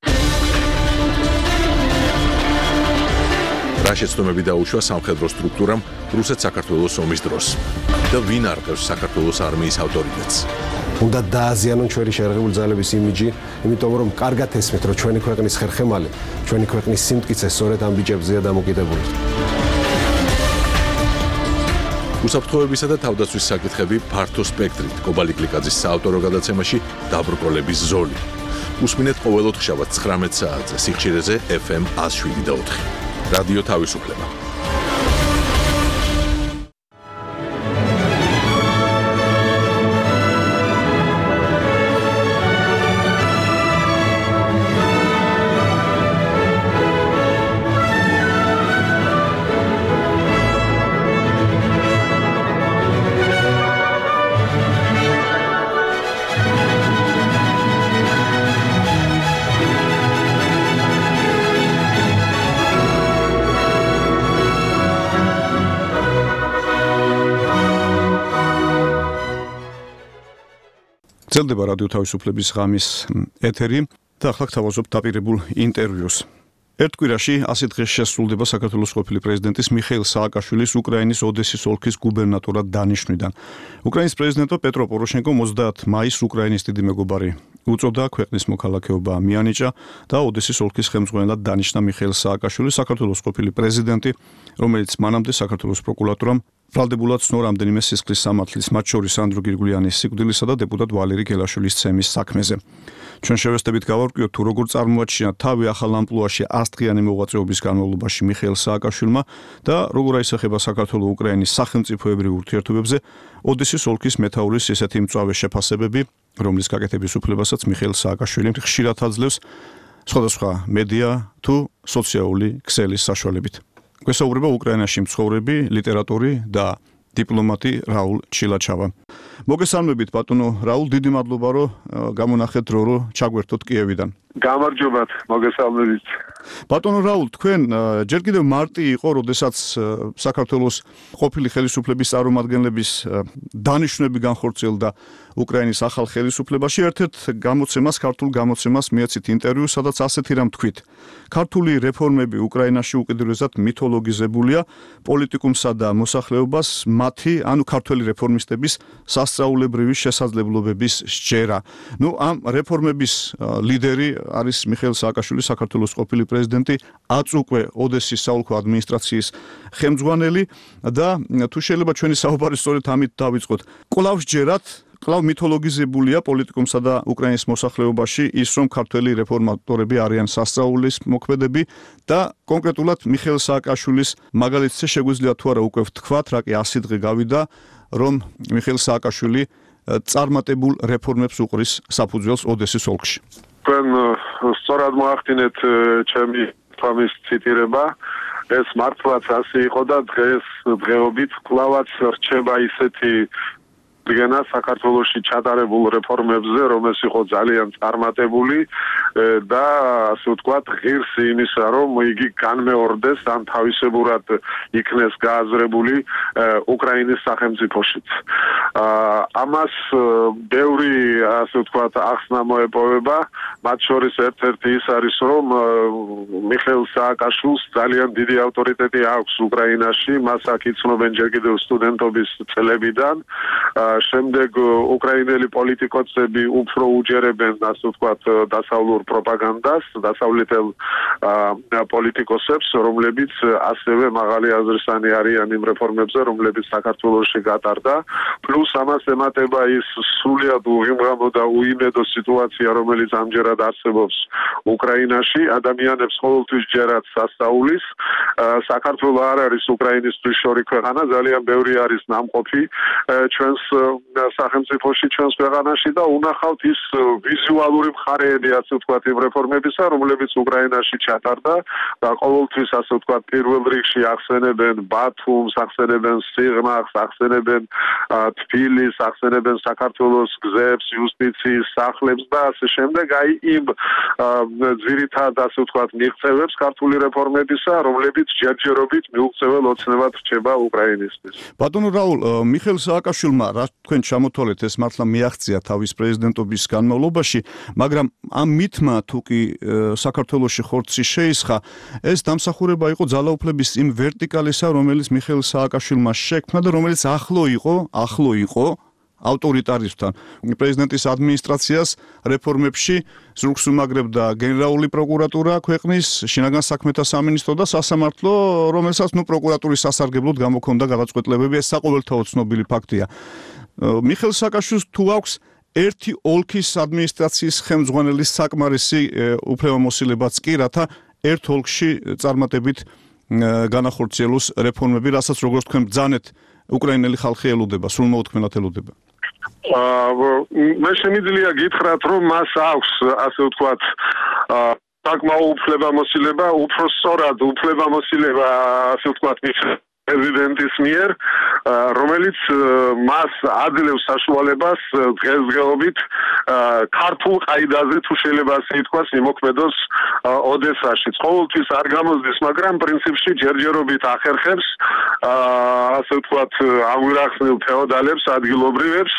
რა შეცდომები დაუშვა სამხედრო სტრუქტურამ რუსეთ-საქართველოს ომის დროს და ვინ არყევს საქართველოს არმიის ავტორიტეტს? უნდა დააზიანონ ჩვენი შეერაღებული ძალების იმიჯი, იმიტომ რომ კარგად ესმით, რომ ჩვენი ქვეყნის ხერხემალი, ჩვენი ქვეყნის სიმტკიცე სწორედ ამ ბიჭებზეა დამოკიდებული. უსაფრთხოებისა და თავდაცვის საკითხები ფართო სპექტრით. კობალი კლიკაძის საავტორო გადაცემაში დაბრკოლების ზოლი. უსმინეთ ყოველოთხშაბათ ცხრამეტ საათზე სიხშირეზე ეფ ემ ათს შვიდი და ოთხი. რადიო თავისუფლება. ძლდება რადიო თავისუფლების ღამის ეთერი და ახლა გთავაზობ დაპირებულ ინტერვიუს. ერთ კვირაში ასი დღეს შესრულდება საქართველოს ყოფილი პრეზიდენტის მიხეილ სააკაშვილის უკრაინის ოდესის ოლქის გუბერნატორად დანიშვნიდან. უკრაინის პრეზიდენტო პეტრო პოროშენკომ ოცდაათი მაისს უკრაინის დიდი მეგობარი უწოდა, ქვეყნის მოქალაქეობა მიანიჭა და ოდესის ოლქის ხელმძღვანელად დანიშნა მიხეილ სააკაშვილი, საქართველოს ყოფილი პრეზიდენტი, რომელიც მანამდე საქართველოს პროკურატურამ ბრალდებულად ცნო რამდენიმე სისხლის სამართლის, მათ შორის ანდრო გირგულიანის სიკვდილისა და დეპუტატ ვალერი გელაშვილის ცემის საქმეზე. ჩვენ შევესწრებით გავარკვიოთ თუ როგორ წარმოაჩინა თავი ახალ ამპლუაში ასწლიანი მოღვაწეობის განმავლობაში მიხეილ სააკაშვილმა და როგორ აისახება საქართველო-უკრაინის სახელმწიფოებრივ ურთიერთობებზე ოდესის ოლქის მეთაურის ესეთი მწვავე შეფასებები, რომლის გაკეთების უფლებასაც მიხეილ სააკაშვილი ხშირად აძლევს სხვადასხვა მედია თუ სოციალური ქსელის საშუალებით. გვესაუბრება უკრაინაში მცხოვრები ლიტერატორი და დიპლომატი რაულ ჩილაჩავა. მოგესალმებით ბატონო რაულ, დიდი მადლობა რომ გამონახეთ დრო რომ ჩაგვერთოთ კიევიდან. გამარჯობათ, მოგესალმებით. ბატონო რაულ, თქვენ ჯერ კიდევ მარტი იყო, როდესაც საქართველოს ყოფილი ხელისუფლების წარმომადგენლების დანიშვნები განხორციელდა უკრაინის ახალ ხელისუფლებაში. ერთ-ერთ გამოცემას, ქართულ გამოცემას მიეცით ინტერვიუ, სადაც ასეთი რამ თქვით. ქართული რეფორმები უკრაინაში უკიდურესად მითოლოგიზებულია, პოლიტიკუმსა და მოსახლეობას მათი, ანუ ქართველი რეფორმისტების სასწაულებრივი შესაძლებლობების სჯერა. ნუ ამ რეფორმების ლიდერი არის მიხეილ სააკაშვილი, საქართველოს ყოფილი პრეზიდენტი, ათი უკვე ოდესის საოლქო ადმინისტრაციის ხელმძღვანელი და თუ შეიძლება ჩვენი საუბარი სწორედ ამით დავიწყოთ. კვლავ სჯერათ, კვლავ მითოლოგიზებულია პოლიტიკუმსა და უკრაინის მოსახლეობაში ის, რომ ქართველი რეფორმატორები არიან სასწაულის მოქმედები და კონკრეტულად მიხეილ სააკაშვილის მაგალითზე შეგვიძლია თუ არა უკვე ვთქვათ, რა კი ასი დღე გავიდა, რომ მიხეილ სააკაშვილი წარმატებულ რეფორმებს უყრის საფუძველს ოდესის ოლქში. თქვენ სწორად მოახდინეთ ჩემი თამის ციტირება, ეს მართლაც ასე იყო და დღეს დღეობით კვლავაც რჩება ისეთი დგენა საქართველოში ჩატარებულ რეფორმებზე, რომელიც იყო ძალიან წარმატებული და ასე ვთქვათ, ღირს იმისა, რომ იგი განმეორდეს ან თავისებურად იქნეს გააზრებული უკრაინის სახელმწიფოშიც. ამას ბევრი ასე ვთქვათ, ახსნა მოეპოვება, მათ შორის ერთ-ერთი ის არის, რომ მიხეილ სააკაშვილს ძალიან დიდი ავტორიტეტი აქვს უკრაინაში, მას აქ იცნობენ ჯერ კიდევ სტუდენტობის წლებიდან. შემდეგ უკრაინელი პოლიტიკოსები უფრო უჯერებენ, ასე ვთქვათ, დასავლურ პროპაგანდას, დასავლეთელ პოლიტიკოსებს, რომლებიც ასევე მაღალი აზრისანი არიან იმ რეფორმებზე, რომლებიც საქართველოში გატარდა. პლუს ამას ემატება ის სრულიად უღიმრამო და უიმედო სიტუაცია, რომელიც ამჯერად არსებობს უკრაინაში. ადამიანებს ყოველთვის ჯერათ სასწაულის. საქართველო არ არის უკრაინისთვის შორი ქვეყანა, ძალიან ბევრი არის ნამყოფი ჩვენს სახელმწიფოში, ჩვენს ქვეყანაში და უნახავთ ის ვიზუალური მხარეები, ასე ვთქვათ, იმ რეფორმებისა, რომლებიც უკრაინაში ჩატარდა და ყოველთვის, ასე ვთქვათ, პირველ რიგში ახსენებენ ბათუმს, ახსენებენ სიღნაღს, ახსენებენ თბილისს, ახსენებენ საქართველოს გზებს, იუსტიციის სახლებს და ასე შემდეგ. აი იმ ძირითად, ასე ვთქვათ, მიღწევებს ქართული რეფორმებისა, რომლებიც ჯერჯერობით მიუღწეվել ოცნებად რჩება უკრაინისთვის. ბატონო რაულ, მიხეილ სააკაშვილმა რა თქვენ ჩამოთვალეთ, ეს მართლა მიაღწია თავის პრეზიდენტობის განმავლობაში, მაგრამ ამ მითმა თუ კი საქართველოში ხორცი შეისხა, ეს დამსახურება იყო ძალაუფლების იმ ვერტიკალისა, რომელიც მიხეილ სააკაშვილმა შექმნა და რომელიც ახლო იყო, ახლო იყო ავტორიტარიზმთან. პრეზიდენტის ადმინისტრაციას რეფორმებში ზურგს უმაგრებდა გენერალური პროკურატურა ქვეყნის, შინაგან საქმეთა სამინისტრო და სასამართლო, რომელსაც ნუ პროკურატურის სასარგებლოდ გამოქონდა გადაწყვეტილებები, ეს საყოველთაოდ ცნობილი ფაქტია. მიხეილ სააკაშვილს თუ აქვს ერთი ოლქის ადმინისტრაციის ხელმძღვანელის საკმარისი უფლებამოსილებაც კი, რათა ერთ ოლქში წარმატებით განახორციელოს რეფორმები, რასაც როგორც თქვენ ბრძანეთ, უკრაინელი ხალხი ელოდება, სრულმოუთქმელად ელოდება. მე შემიძლია გითხრათ, რომ მას აქვს, ასე ვთქვათ, საკმაო უფლებამოსილება, უფრო სწორად უფლებამოსილება, ასე ვთქვათ, პრეზიდენტის მიერ, რომელიც მას აძლევს საშუალებას დღესდღეობით ქართულ ყაიდაზე თუ შეიძლება ასე ითქვას, იმოქმედოს ოდესაში. ყოველთვის არ გამოსდის, მაგრამ პრინციპში ჯერჯერობით ახერხებს ასე ვთქვათ, ამგვარახსნილ ფეოდალებს, ადგილობრივებს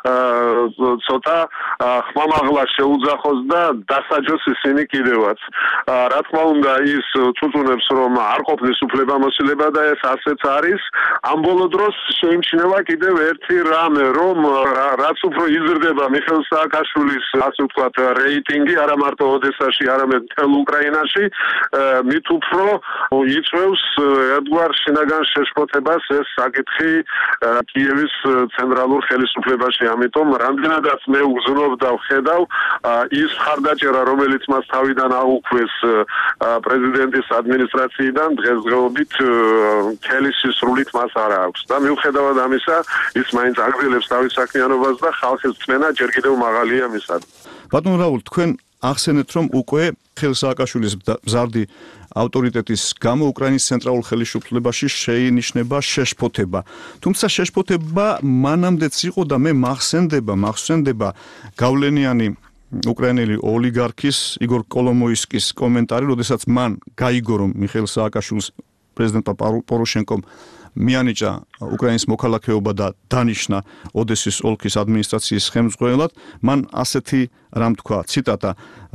ცოტა ხმამაღლა შეუძახოს და დასაჯოს ისინი კიდევაც. რა თქმა უნდა, ის წუწუნებს, რომ არ ყოფნის უფლებამოსილება და ეს ასეც არის. ამ ბოლო დროს შეიმჩნევა კიდევ ერთი რამე, რომ რაც უფრო იზრდება მიხეილ სააკაშვილის, ასე ვთქვათ, რეიტინგი, არა მარტო ოდესაში, არამედ მთელ უკრაინაში, მით უფრო იწვევს ერთგვარ შინაგან შეშფოთებას ეს საკითხი კიევის ცენტრალურ ხელისუფლებაში. ამიტომ რამდენადაც მე უგზნობ და ვხედავ, ის ხარდაჭერა, რომელიც მას თავიდან აუქვეს პრეზიდენტის ადმინისტრაციიდან, დღესდღეობით მთელი სისრულით მას არ აქვს. და მიუხედავად ამისა, ის მაინც აგრძელებს თავის საქმიანობას და ხალხის წმენა ჯერ კიდევ მაღალია მისად. ბატონ რაულ, თქვენ ახსენეთ, რომ უკვე მიხეილ სააკაშვილის მზარდი ავტორიტეტის გამო უკრაინის ცენტრალურ ხელისუფლებაში შეინიშნება შეშფოთება. თუმცა შეშფოთება მანამდეც იყო და მე მახსენდება, მახსენდება გავლენიანი უკრაინელი ოლიგარქის იგორ კოლომოისკის კომენტარი, როდესაც მან გაიგო, რომ მიხეილ სააკაშვილს პრეზიდენტმა პოროშენკომ მიანიჭა უკრაინის მოქალაქეობა და დანიშნა ოდესის ოლქის ადმინისტრაციის ხელმძღვანელად, მან ასეთი რამ თქვა, ციტატა: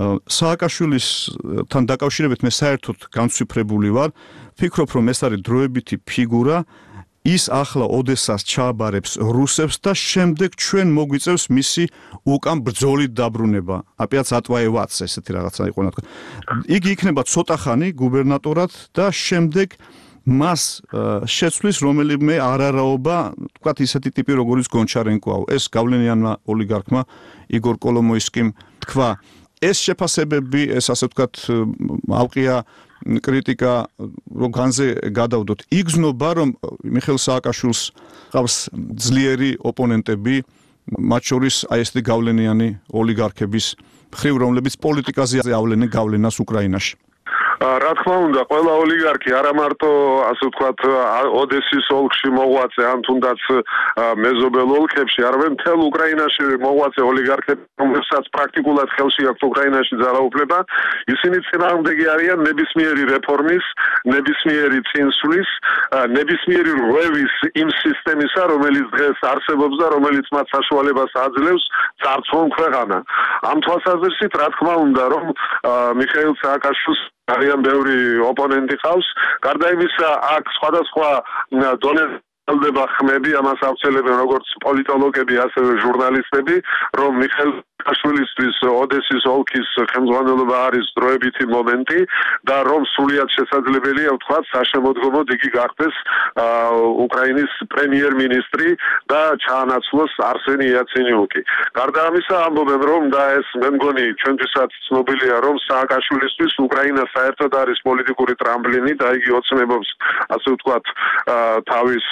სააკაშვილისთან დაკავშირებით მე საერთოდ განცვიფრებული ვარ, ვფიქრობ, რომ ეს არის დროებითი ფიგურა, ის ახლა ოდესას ჩააბარებს რუსებს და შემდეგ ჩვენ მოგვიწევს მისი უკან ბრძოლით დაბრუნება. აპიაც ატვაევაც ესეთი რაღაცა იყო ნათქვა. იგი იქნება ცოტა ხანი გუბერნატორად და შემდეგ მას შეცვლის რომელიმე არარაობა, თქვათ ისეთი ტიპი როგორც გონჩარენკოა. ეს გავლენიანმა ოლიგარქმა იგორ კოლომოისკიმ თქვა. ეს შეფასებები, ეს ასე ვთქვათ, ალყია კრიტიკა, რომ განზე გადავდოთ. იგზნობა, რომ მიხეილ სააკაშვილს ყავს ძლიერი ოპონენტები, მათ შორის აი ესეთი გავლენიანი ოლიგარქების მხრივ, რომლებიც პოლიტიკაზე ავლენენ გავლენას უკრაინაში. რა თქმა უნდა, ყველა ოლიგარქი არა მარტო ასე ვთქვათ ოდესის ოლქში მოღვაწე, ან თუნდაც მეზობელ ოლქებში, არამედ მთელ უკრაინაში მოღვაწე ოლიგარქები, რომლებსაც პრაქტიკულად ხელში აქვს უკრაინაში ძალაუფლება, ისინი წინააღმდეგი არიან ნებისმიერი რეფორმის, ნებისმიერი წინსვლის, ნებისმიერი რღვევის იმ სისტემისა, რომელიც დღეს არსებობს და რომელიც მათ საშუალებას აძლევს წარსულს ქვეყანა. ამ თვალსაზრისით, რა თქმა უნდა, რომ მიხეილ სააკაშვილს არიან ბევრი ოპონენტი ყავს. გარდა იმისა, აქ სხვადასხვა დონეზე ელდება ხმები, ამას ავრცელებენ როგორც პოლიტოლოგები, ასევე ჟურნალისტები, რომ მიხეილ სააკაშვილისთვის ოდესის ოლქის ხელმძღვანელობა არის დროებითი მომენტი და რომ სრულიად შესაძლებელია ვთქვათ, საშემოდგომოდ იგი გახდეს უკრაინის პრემიერ-მინისტრი და ჩაანაცვლოს არსენი იაცენიუკი. გარდა ამისა, ამბობენ, რომ და ეს მე მგონი ჩვენთვისაც ცნობილია, რომ სააკაშვილისთვის უკრაინა საერთოდ არის პოლიტიკური ტრამპლინი და იგი ოცნებობს, ასე ვთქვათ, თავის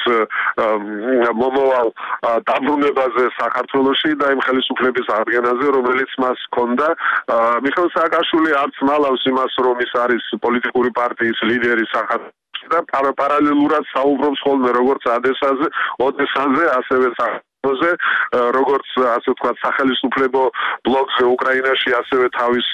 მომავალ დაბრუნებაზე საქართველოში და იმ ხელისუფლების აღდგენაზე, რომელიც მას ჰქონდა. მიხეილ სააკაშვილი არც მალავს იმას, რომ ის არის პოლიტიკური პარტიის ლიდერი საქართველოში და პარალელურად საუბრობს ხოლმე როგორც ოდესაზე, ოდესაზე, ასევე ზე როგორც ასე ვთქვათ სახელმწიფო ბლოკზე უკრაინაში, ასევე თავის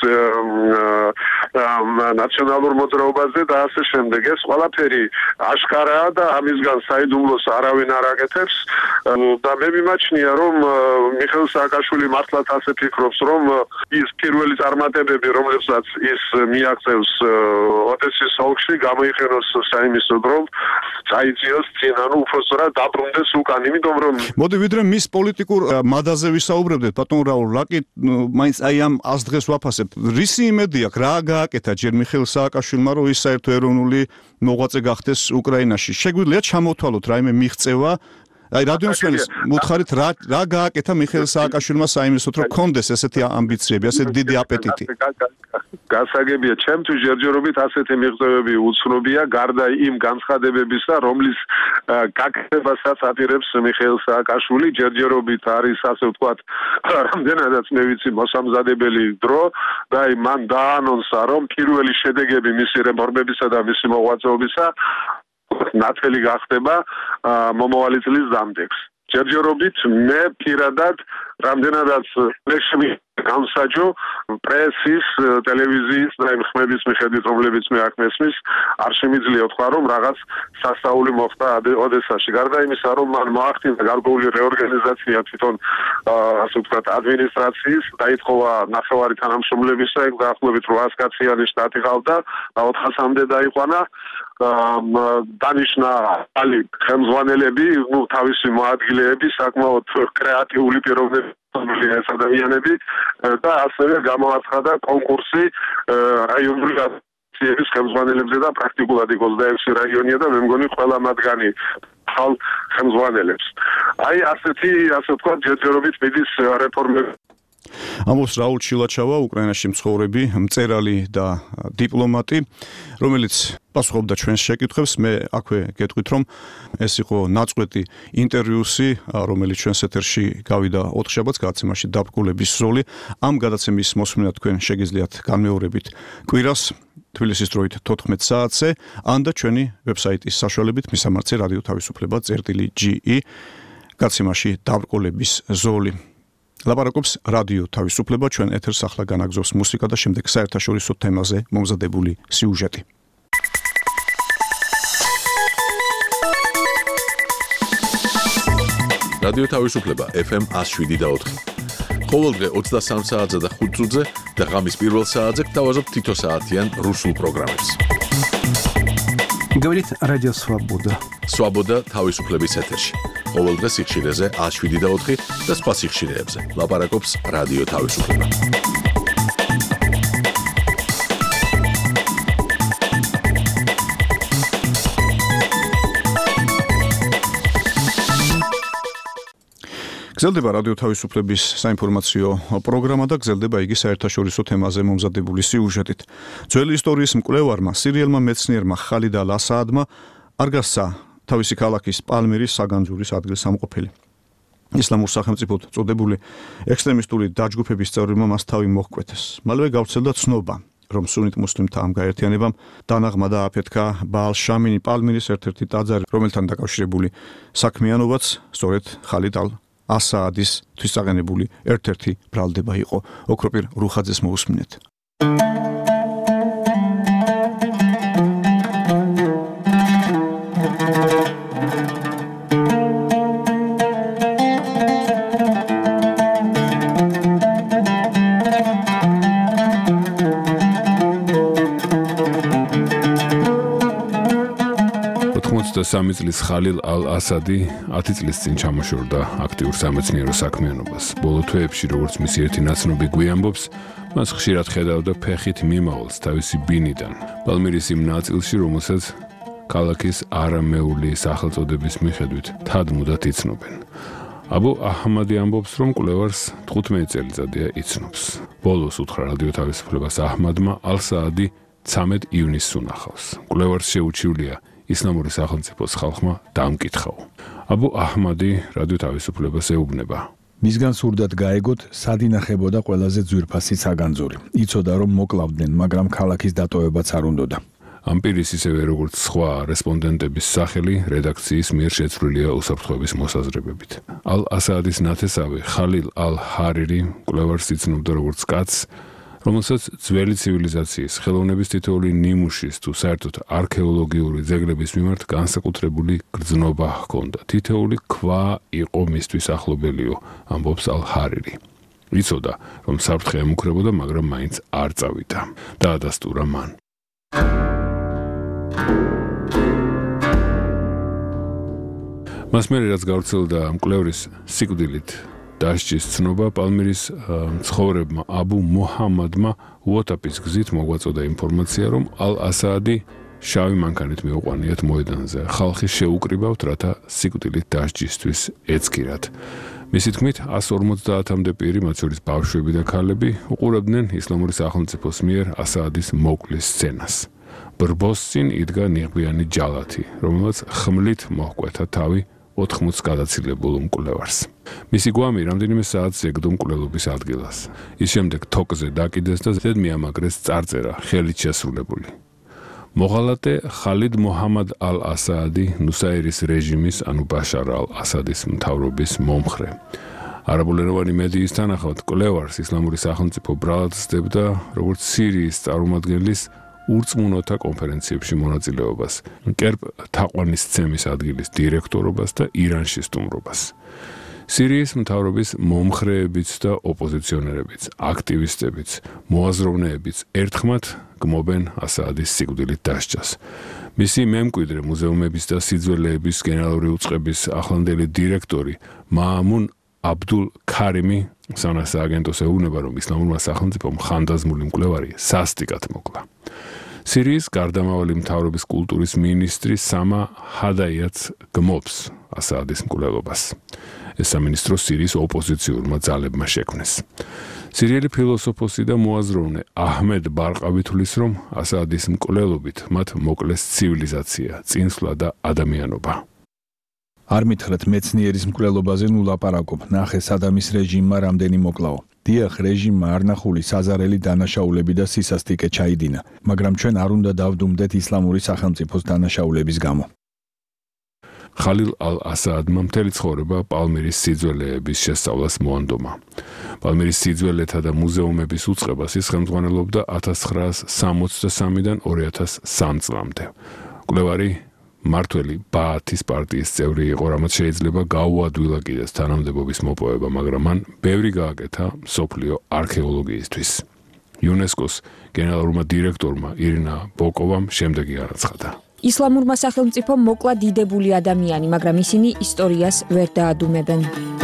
ნაციონალურ მოძრაობაზე და ასე შემდეგ. ეს ყველაფერი აშკარაა და ამისგან საიდუმლოს არავინ არ აკეთებს და მე მიმაჩნია, რომ მიხეილ სააკაშვილი მართლაც ასე ფიქრობს, რომ ის პირველი წარმატებები, რომლებსაც ის მიაღწევს ოდესის ოლქში, გამოიყენოს საიმისოდ, რომ წაიწიოს წინ, ანუ უბრალოდ დაბრუნდეს უკან, იმიტომ რომ მოდი ვიდრე მის პოლიტიკურ მადაზე ვისაუბრებდეთ, ბატონ რაულ, რაკი მაინც აი ამ ას დღეს ვაფასებთ. რისი იმედი აქვს, რა გააკეთა ჯერ მიხეილ სააკაშვილმა, რომ ის საერთო ეროვნული მოღვაწე გახდეს უკრაინაში? შეგვიძლია ჩამოთვალოთ რაიმე მიღწევა? აი რადიოსმენის მუთხარით რა რა გააკეთა მიხეილ სააკაშვილმა საიმისოდ, რომ კონდეს ესეთი ამბიციები, ასეთი დიდი აპეტიტი? გასაგებია, ჩემთვის ჯერჯერობით ასეთი მიღწევები უცნობია, გარდა იმ განცხადებებისა, რომლის გაკეთებასაც აპირებს მიხეილ სააკაშვილი, ჯერჯერობით არის, ასე ვთქვათ, რამდენადაც მე ვიცი, მოსამზადებელი დრო და აი მან დაანონსა, რომ პირველი შედეგები მისი რეფორმებისა და მისი მოღვაწეობისა ნათელი გახდება მომავალი წლის დამდეგს. ჯერჯერობით მე პირადად რამდენადაც ლექსები გამსაჯო პრესის, ტელევიზიის და იმ ხმების მიხედვით, რომლებიც მე აქ მესმის, არ შემიძლია თქვა, რომ რაღაც სასწაული მოხდა ოდესაში. გარდა იმისა, რომ მან მოახდინა გარკვეული რეორგანიზაცია თვითონ ასე ვთქვათ ადმინისტრაციის, დაითხოვა ნახევარი თანამშრომლებისა, ეგ დაახლოებით რვაას კაციანი შტატი ყავდა, ოთხასამდე დაიყვანა. დანიშნა ალი ხელმძღვანელები, ნუ თავისი მოადგილეები, საკმაოდ კრეატიული პიროვნებები ეს ადამიანები და ასევე გამოაცხადა კონკურსი რაიონული აქტივების ხელმძღვანელებზე და პრაქტიკულად ოცდაექვსი რაიონია და მე მგონი ყველა მათგანი ხალ ხელმძღვანელებს. აი ასეთი, ასე ვთქვათ, ჯერჯერობით მიდის რეფორმები. ამბობს რაულ ჩილაჩავა, უკრაინაში მცხოვრები მწერალი და დიპლომატი, რომელიც პასუხობდა ჩვენს შეკითხვებს. მე აქვე გეტყვით, რომ ეს იყო ნაწყვეტი ინტერვიუსი, რომელიც ჩვენს ეთერში გავიდა ოთხშაბათს გადაცემაში დაბრკოლების ზოლი. ამ გადაცემის მოსმენა თქვენ შეგიძლიათ განმეორებით კვირას თბილისის დროით თოთხმეტ საათზე, ან და ჩვენი ვებსაიტის საშუალებით მისამართზე რადიო თავისუფლება წერტილი.ge გადაცემაში დაბრკოლების ზოლი. ლაპარაკობს რადიო თავისუფლება, ჩვენ ეთერს ახლა განაგზავს მუსიკა და შემდეგ საერთაშორისო თემაზე მომზადებული სიუჟეტი. რადიო თავისუფლება ეფ ემ one oh seven და ოთხი. ყოველდღე ოცდასამ საათზე და ხუთ წუთზე და ღამის პირველ საათზე გთავაზობთ თითო საათიან რუსულ პროგრამებს. Говорит Радио Свобода. Свобода თავისუფლების ეთერში. ყოველდღე სიხშირეზე one oh seven და ოთხი და სხვა სიხშირეებზე. ლაპარაკობს რადიო თავისუფლება. გრძელდება რადიო თავისუფლების საინფორმაციო პროგრამა და გრძელდება იგი საერთაშორისო თემაზე მომზადებული სიუჟეტით. ძველი ისტორიის მკვლევარმა, სირიელმა მეცნიერმა ხალიდ ალ-ასაადმა არ გასცა თავისი ქალაქის პალმირის საგანძურის ადგილსამყოფელი. ისლამურ სახელმწიფოდ წოდებული ექსტრემისტული დაჯგუფების წევრებმა მას თავი მოჰკვეთეს. მალევე გავრცელდა ცნობა, რომ სუნით მუსლიმთა ამ გაერთიანებამ დანაღმა და აფეთქა ბაალ შამინი პალმირის ერთ-ერთი ტაძარი, რომელთან დაკავშირებული საქმიანობაც სწორედ ხალიდ ალ-ასაადის თვისაღენებული ერთ-ერთი ბრალდება იყო. ოქროპირ რუხაძეს მოусმინეთ. სამი წლის ხალილ ალ-ასადი ათი წლის წინ ჩამოშორდა აქტიურ სამეცნიერო საქმიანობას. ბოლო თვეებში, როგორც მისი ერთი ნაცნობი გვიამბობს, მას ხშირად ხედავდა ფეხით მიმავალს თავისი ბინიდან. პალმირის იმ ნაწილში, რომელსაც ქალაქის არამეული სახელწოდების მიხედვით თადმუდად იცნობენ. აბუ აჰმადი ამბობს, რომ კვლევარს თხუთმეტი წელიწადია იცნობს. ბოლოს უთხრა რადიო თავისუფლებას აჰმადმა ალ-საადი ცამეტ ივნისს უნახავს. კვლევარს შეუჩივლია ისლამური სახელმწიფოს ხალხმა დაამკითხაო. აბუ აჰმადი რადიო თავისუფლებას ეუბნება. მისგან სურდათ გაეგოთ, სად ინახებოდა ყველაზე ძვირფასი საგანძური. იცოდა, რომ მოკლავდნენ, მაგრამ ქალაქის დატოვებაც არ უნდოდა. ამ პირის ისევე როგორც სხვა რესპონდენტების სახელი რედაქციის მიერ შეცვლილია უსაფრთხოების მოსაზრებებით. ალ-ასადის ნათესავი ხალილ ალ-ჰარირი კვლევარს იცნობდა როგორც კაცს, რომელსაც ძველი ცივილიზაციის ხელოვნების თითოეული ნიმუშის თუ საერთოდ არქეოლოგიური ძეგლების მიმართ განსაკუთრებული გრძნობა ჰქონდა. თითოეული ქვა იყო მისთვის ახლობელიო, ამბობს ალ-ჰარირი. იცოდა, რომ საფრთხე ემუქრებოდა, მაგრამ მაინც არ წავიდა. დაადასტურა მან. მას მერე რაც გავრცელდა მკვლევრის სიკვდილით დასჯის ცნობა, პალმირის მცხოვრებმა აბუ მუჰამადმა უოტაპის გზით მოგვაწოდა ინფორმაცია, რომ ალ-ასადი შავი მანქანით მიუყვანიათ მოედანზე. ხალხი შეუკრიბავთ, რათა სიკვდილით დასჯისთვის ეცქირათ. მისი თქმით, one forty-მდე პირი, მათ შორის ბავშვები და ქალები, უყურებდნენ ისლამური სახელმწიფოს მიერ ასადის მოკვლის სცენას. ბრბოს წინ იდგა ნიღბიანი ჯალათი, რომელსაც ხმლით მოჰკვეთა თავი ოთხმოცს გადაცილებულ მკვლევარს. მისი გვამი რამდენიმე საათს ეგდო მკვლელობის ადგილას. ის შემდეგ თოკზე დაკიდეს და ზედ მიამაგრეს წარწერა ხელით შესრულებული. მოღალატე ხალიდ მოჰამად ალ-ასადი ნუსაირის რეჟიმის, ანუ ბაშარ ალ-ასადის მთავრობის მომხრე. არაბულენოვანი მედიის თანახმად კვლევარს ისლამური სახელმწიფო ბრალად სდებდა როგორც სირიის წარმომადგენლის ურწმუნოთა კონფერენციებში მონაწილეობას, კერპ თაყვანისცემის ადგილის დირექტორობას და ირანში სტუმრობას. სირიის მთავრობის მომხრეებიც და ოპოზიციონერებიც, აქტივისტებიც, მოაზროვნეებიც ერთხმად გმობენ ასადის სიკვდილით დასჯას. მისი მემკვიდრე მუზეუმების და სიძველეების გენერალური უწყების ახლანდელი დირექტორი მაამუნ აბდულ ქარიმი სანას აგენტოს ეუბნება, რომ ისლამურმა სახელმწიფომ ხანდაზმული მკვლევარი სასტიკად მოკლა. სირიის გარდამავალი მთავრობის კულტურის მინისტრი სამა ჰადაიაც გმობს ასადის მკვლელობას. ეს სამინისტრო სირიის ოპოზიციურმა ძალებმა შექმნეს. სირიელი ფილოსოფოსი და მოაზროვნე აჰმედ ბარყავი თვლის, რომ ასადის მკვლელობით მათ მოკლეს ცივილიზაცია, წინსვლა და ადამიანობა. არ მითხრათ მეცნიერის მკვლელობაზე ნუ ლაპარაკობ, ნახე სადამის რეჟიმმა რამდენი მოკლაო. დიახ, რეჟიმმა არნახული საზარელი დანაშაულები და სისასტიკე ჩაიდინა, მაგრამ ჩვენ არ უნდა დავდუმდეთ ისლამური სახელმწიფოს დანაშაულების გამო. ხალილ ალ-ასადმა მთელი ცხოვრება პალმირის სიძველეების შესწავლას მოანდომა. პალმირის სიძველეთა და მუზეუმების უწყებას ის ხელმძღვანელობდა ათას ცხრაასი სამოცდა სამიდან ორი ათას სამი წლამდე. მკვლევარი მართველი ბაათის პარტიის წევრი იყო, რამაც შეიძლება გაუადვილა კიდეც თანამდებობის მოპოვება, მაგრამ მან ბევრი გააკეთა მსოფლიო არქეოლოგიისთვის. იუნესკოს გენერალურმა დირექტორმა ირინა ბოკოვამ შემდეგი განაცხადა. ისლამურმა სახელმწიფომ მოკლა დიდებული ადამიანი, მაგრამ ისინი ისტორიას ვერ დაადუმებენ.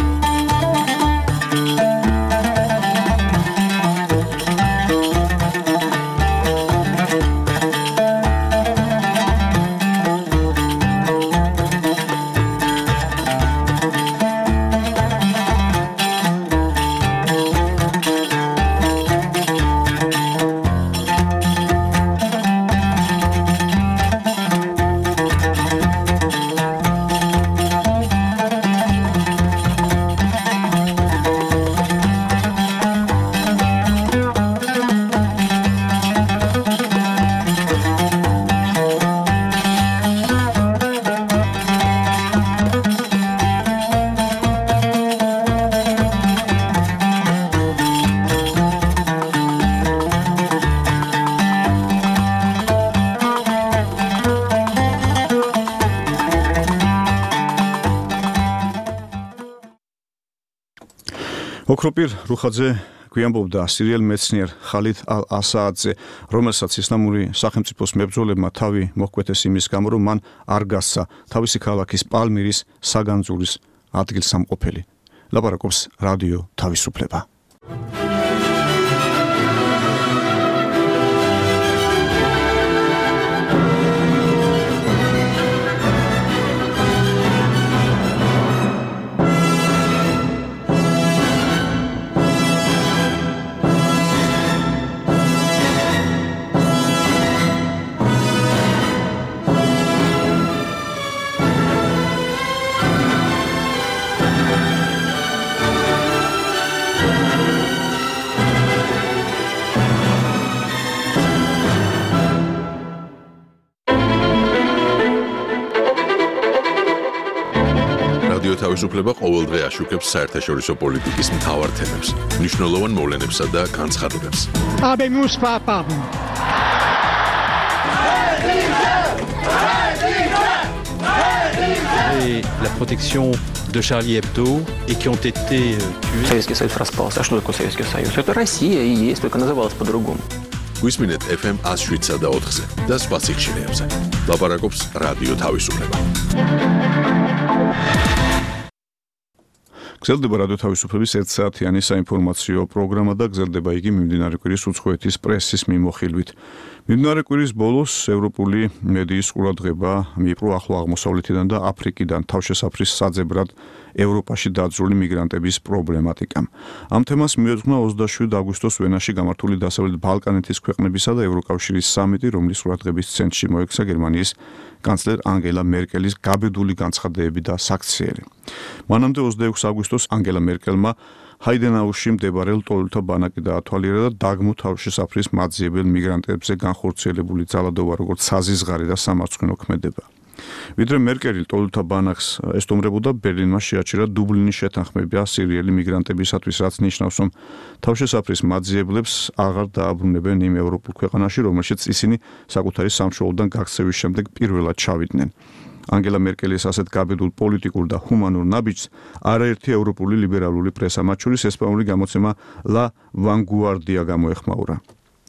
ოქროპირ რუხაძე გვიამბობდა სირიელ მეცნიერ ხალიდ ალ-ასადზე, რომელსაც ისლამური სახელმწიფოს მებრძოლებმა თავი მოჰკვეთეს იმის გამო, რომ მან არ გასცა თავისი ქალაქის პალმირის საგანძურის ადგილსამყოფელი. ლაპარაკობს რადიო თავისუფლება. თავისუფლება ყოველდღე აშუქებს საერთაშორისო პოლიტიკის მთავარ თემებს, მნიშვნელოვან მოვლენებსა და განცხადებებს. Habemos papado. Et la protection de Charlie Hebdo et qui ont été tués. Советский Союз распался. А что такое Советский Союз? Это Россия и есть, только называлась по-другому. გვისმინეთ эф эм one oh seven და ოთხზე და სხვა სიხშირეებზე. ლაპარაკობს რადიო თავისუფლება. გრძელდება რადიო თავისუფლების ერთ საათიანი საინფორმაციო პროგრამა და გრძელდება იგი მიმდინარე კვირის უცხოეთის პრესის მიმოხილვით. მიმდინარე კვირის ბოლოს ევროპული მედიის ყურადღება მიიპყრო ახლო აღმოსავლეთიდან და აფრიკიდან თავშესაფრის საძებრად ევროპაში დაძრული მიგრანტების პრობლემატიკამ. ამ თემას მიეძღვნა ოცდაშვიდ აგვისტოს ვენაში გამართული დასავლეთ ბალკანეთის ქვეყნებისა და ევროკავშირის სამიტი, რომლის ყურადღების ცენტრში მოექცა გერმანიის კანცლერ ანგელა მერკელის გაბედული განცხადებები და საქციელი. მანამდე ოცდაექვსი აგვისტოს ანგელა მერკელმა ჰაიდენაუში მდებარე ლტოლვილთა ბანაკი დაათვალიერა და დაგმო თავშესაფრის მაძიებელ მიგრანტებზე განხორციელებული ძალადობა როგორც საზიზღარი და სამარცხვინო ქმედება. ვიდრე მერკელი ლტოლვილთა ბანაკს ესტუმრებოდა, ბერლინმა შეაჩერა დუბლინის შეთანხმება სირიელი მიგრანტებისათვის, რაც ნიშნავს, რომ თავშესაფრის მაძიებლებს აღარ დააბრუნებენ იმ ევროპულ ქვეყანაში, რომელშიც ისინი საკუთარი სამშობლოდან გაქცევის შემდეგ პირველად ჩავიდნენ. ანგელა მერკელის ასეთ გაბედულ პოლიტიკურ და ჰუმანურ ნაბიჯს არაერთი ევროპული ლიბერალური პრესა, მათ შორის ესპანური გამოცემა La Vanguardia გამოეხმაურა.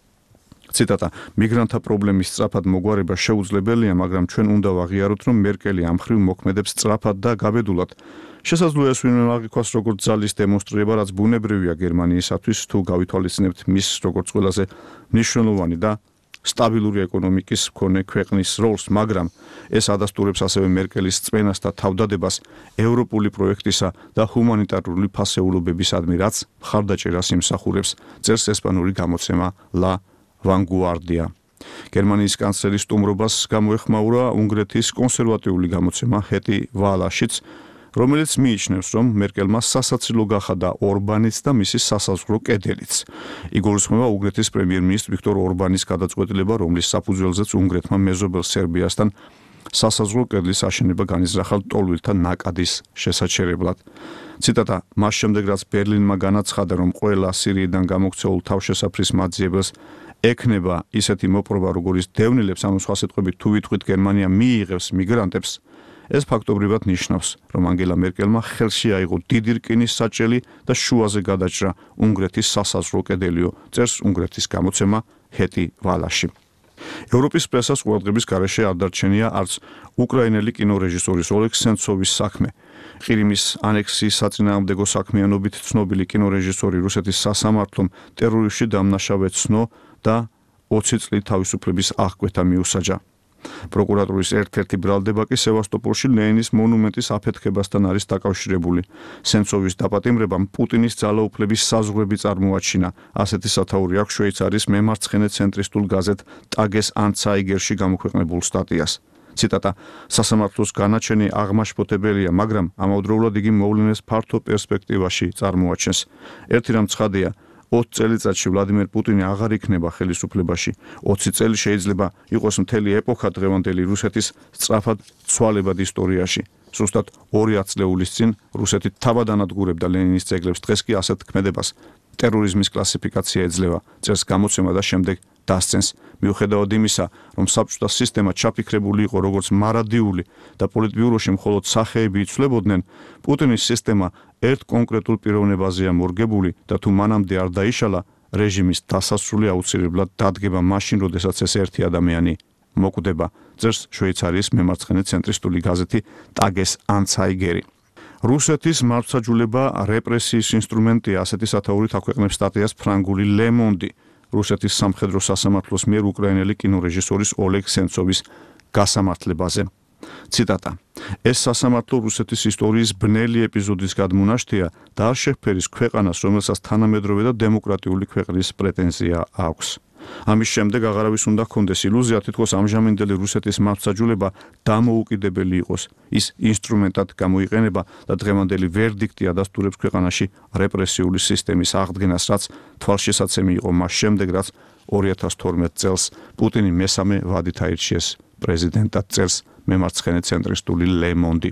ციტატა: მიგრანტთა პრობლემის სწრაფად მოგვარება შეუძლებელია, მაგრამ ჩვენ უნდა ვაღიაროთ, რომ მერკელი ამ ხრივ მოქმედებს სწრაფად და გაბედულად. შესაძლოა ეს ვინმე აღიქვას როგორც ძალის დემონსტრირება, რაც ბუნებრივია გერმანიისათვის, თუ გავითვალისწინებთ მის როგორც ყველაზე მნიშვნელოვანი და სტაბილური ეკონომიკის მქონე ქვეყნის როლს, მაგრამ ეს ადასტურებს ასევე მერკელის წმენას და თავდადებას ევროპული პროექტისა და ჰუმანიტარული ფასეულობებისადმი, რაც მხარდაჭერას იმსახურებს, წერს ესპანური გამოცემა La Vanguardia. გერმანიის კანცლერის სტუმრობას გამოეხმაურა უნგრეთის კონსერვატიული გამოცემა Heti Valashits, რომელიც მიიჩნევს, რომ მერკელმა სასაცილო გახადა ორბანიც და მისი სასაზღვრო კედელიც. იგულისხმება უნგრეთის პრემიერ-მინისტრ ვიქტორ ორბანის გადაწყვეტილება, რომლის საფუძველზეც უნგრეთმა მეზობელ სერბიასთან სასაზღვრო კედლის აშენება განიზრახა ლტოლვილთა ნაკადის შესაჩერებლად. ციტატა: მას შემდეგ, რაც ბერლინმა განაცხადა, რომ ყველა სირიიდან გამოქცეულ თავშესაფრის მაძიებელს ექნება ისეთი მოპყრობა, როგორიც დევნილებს, ანუ სხვა სიტყვებით, თუ ვიტყვით გერმანია მიიღებს მიგრანტებს, ეს ფაქტობრივად ნიშნავს, რომ ანგელა მერკელმა ხელში აიღო დიდი რკინის საჭელი და შუაზე გადაჭრა უნგრეთის სასაზღვრო კედელიო, წერს უნგრეთის გამოცემა Heti Valashi. ევროპის პრესას ყურადღების გარეშე არ დარჩენია არც უკრაინელი კინორეჟისორის ოლეგ სენცოვის საქმე. ყირიმის ანექსიის საწინააღმდეგო საქმიანობით ცნობილი კინორეჟისორი რუსეთის სასამართლომ ტერორისტში დამნაშავედ ცნო და ოცი წლით თავისუფლების აღკვეთა მიუსაჯა. პროკურატურის ერთ-ერთი ბრალდება კი სევასტოპოლში ლენინის მონუმენტის აფეთქებასთან არის დაკავშირებული. სენცოვის დაპატიმრებამ პუტინის ძალაუფლების საზღვრები წარმოაჩინა. ასეთი სათაური აქვს შვეიცარიის მემარცხენე ცენტრისტულ გაზეთ ტაგეს ანცაიგერში გამოქვეყნებულ სტატიას. ციტატა: სასამართლოს განაჩენი აღმაშფოთებელია, მაგრამ ამავდროულად იგი მოვლენებს ფართო პერსპექტივაში წარმოაჩენს. ერთი რამ ცხადია, ოცი წელიწადში ვლადიმერ პუტინი აღარ იქნება ხელისუფლებაში. ოცი წელი შეიძლება იყოს მთელი ეპოქა დღევანდელი რუსეთის სწრაფად ცვალებად ისტორიაში. ზუსტად ორი ათწლეულის წინ რუსეთი თავად ანადგურებდა ლენინის ძეგლებს, დღეს კი ასეთ ქმედებას ტერორიზმის კლასიფიკაცია ეძლევა, წერს გამოცემა და შემდეგ დასცენს. მიუხედავად იმისა, რომ საბჭოთა სისტემა ჩაფიქრებული იყო როგორც მარადიული და პოლიტბიუროში მხოლოდ სახეები იცვლებოდნენ, პუტინის სისტემა ერთ კონკრეტულ პიროვნებაზეა მორგებული და თუ მანამდე არ დაიშალა, რეჟიმის დასასრული აუცილებლად დადგება მაშინ, როდესაც ეს ერთი ადამიანი მოკვდება, წერს შვეიცარიის მემარცხენე ცენტრისტული გაზეთი ტაგეს ანცაიგერი. რუსეთის მართლმსაჯულება რეპრესიის ინსტრუმენტია, ასეთი სათაურით აქვეყნებს სტატიას ფრანგული Le Monde. რუსეთის სამხედრო სასამართლოს მიერ უკრაინელი კინორეჟისორის ოლეგ სენცოვის გასამართლებაზე. ციტატა: ეს სასამართლო რუსეთის ისტორიის ბნელი ეპიზოდის გადმონაშთია და არ შეჰფერის ქვეყანას, რომელსაც თანამედროვე და დემოკრატიული ქვეყნის პრეტენზია აქვს. ამის შემდეგ აღარავის უნდა ჰქონდეს ილუზია, თითქოს ამჟამინდელი რუსეთის მართლმსაჯულება დამოუკიდებელი იყოს. ის ინსტრუმენტად გამოიყენება და დღევანდელი ვერდიქტი ადასტურებს ქვეყანაში რეპრესიული სისტემის აღდგენას, რაც თვალშესაცემი იყო მას შემდეგ, რაც ორი ათას თორმეტ წელს პუტინი მესამე ვადით აირჩიეს პრეზიდენტად, წერს მემარცხენე ცენტრისტული Le Monde.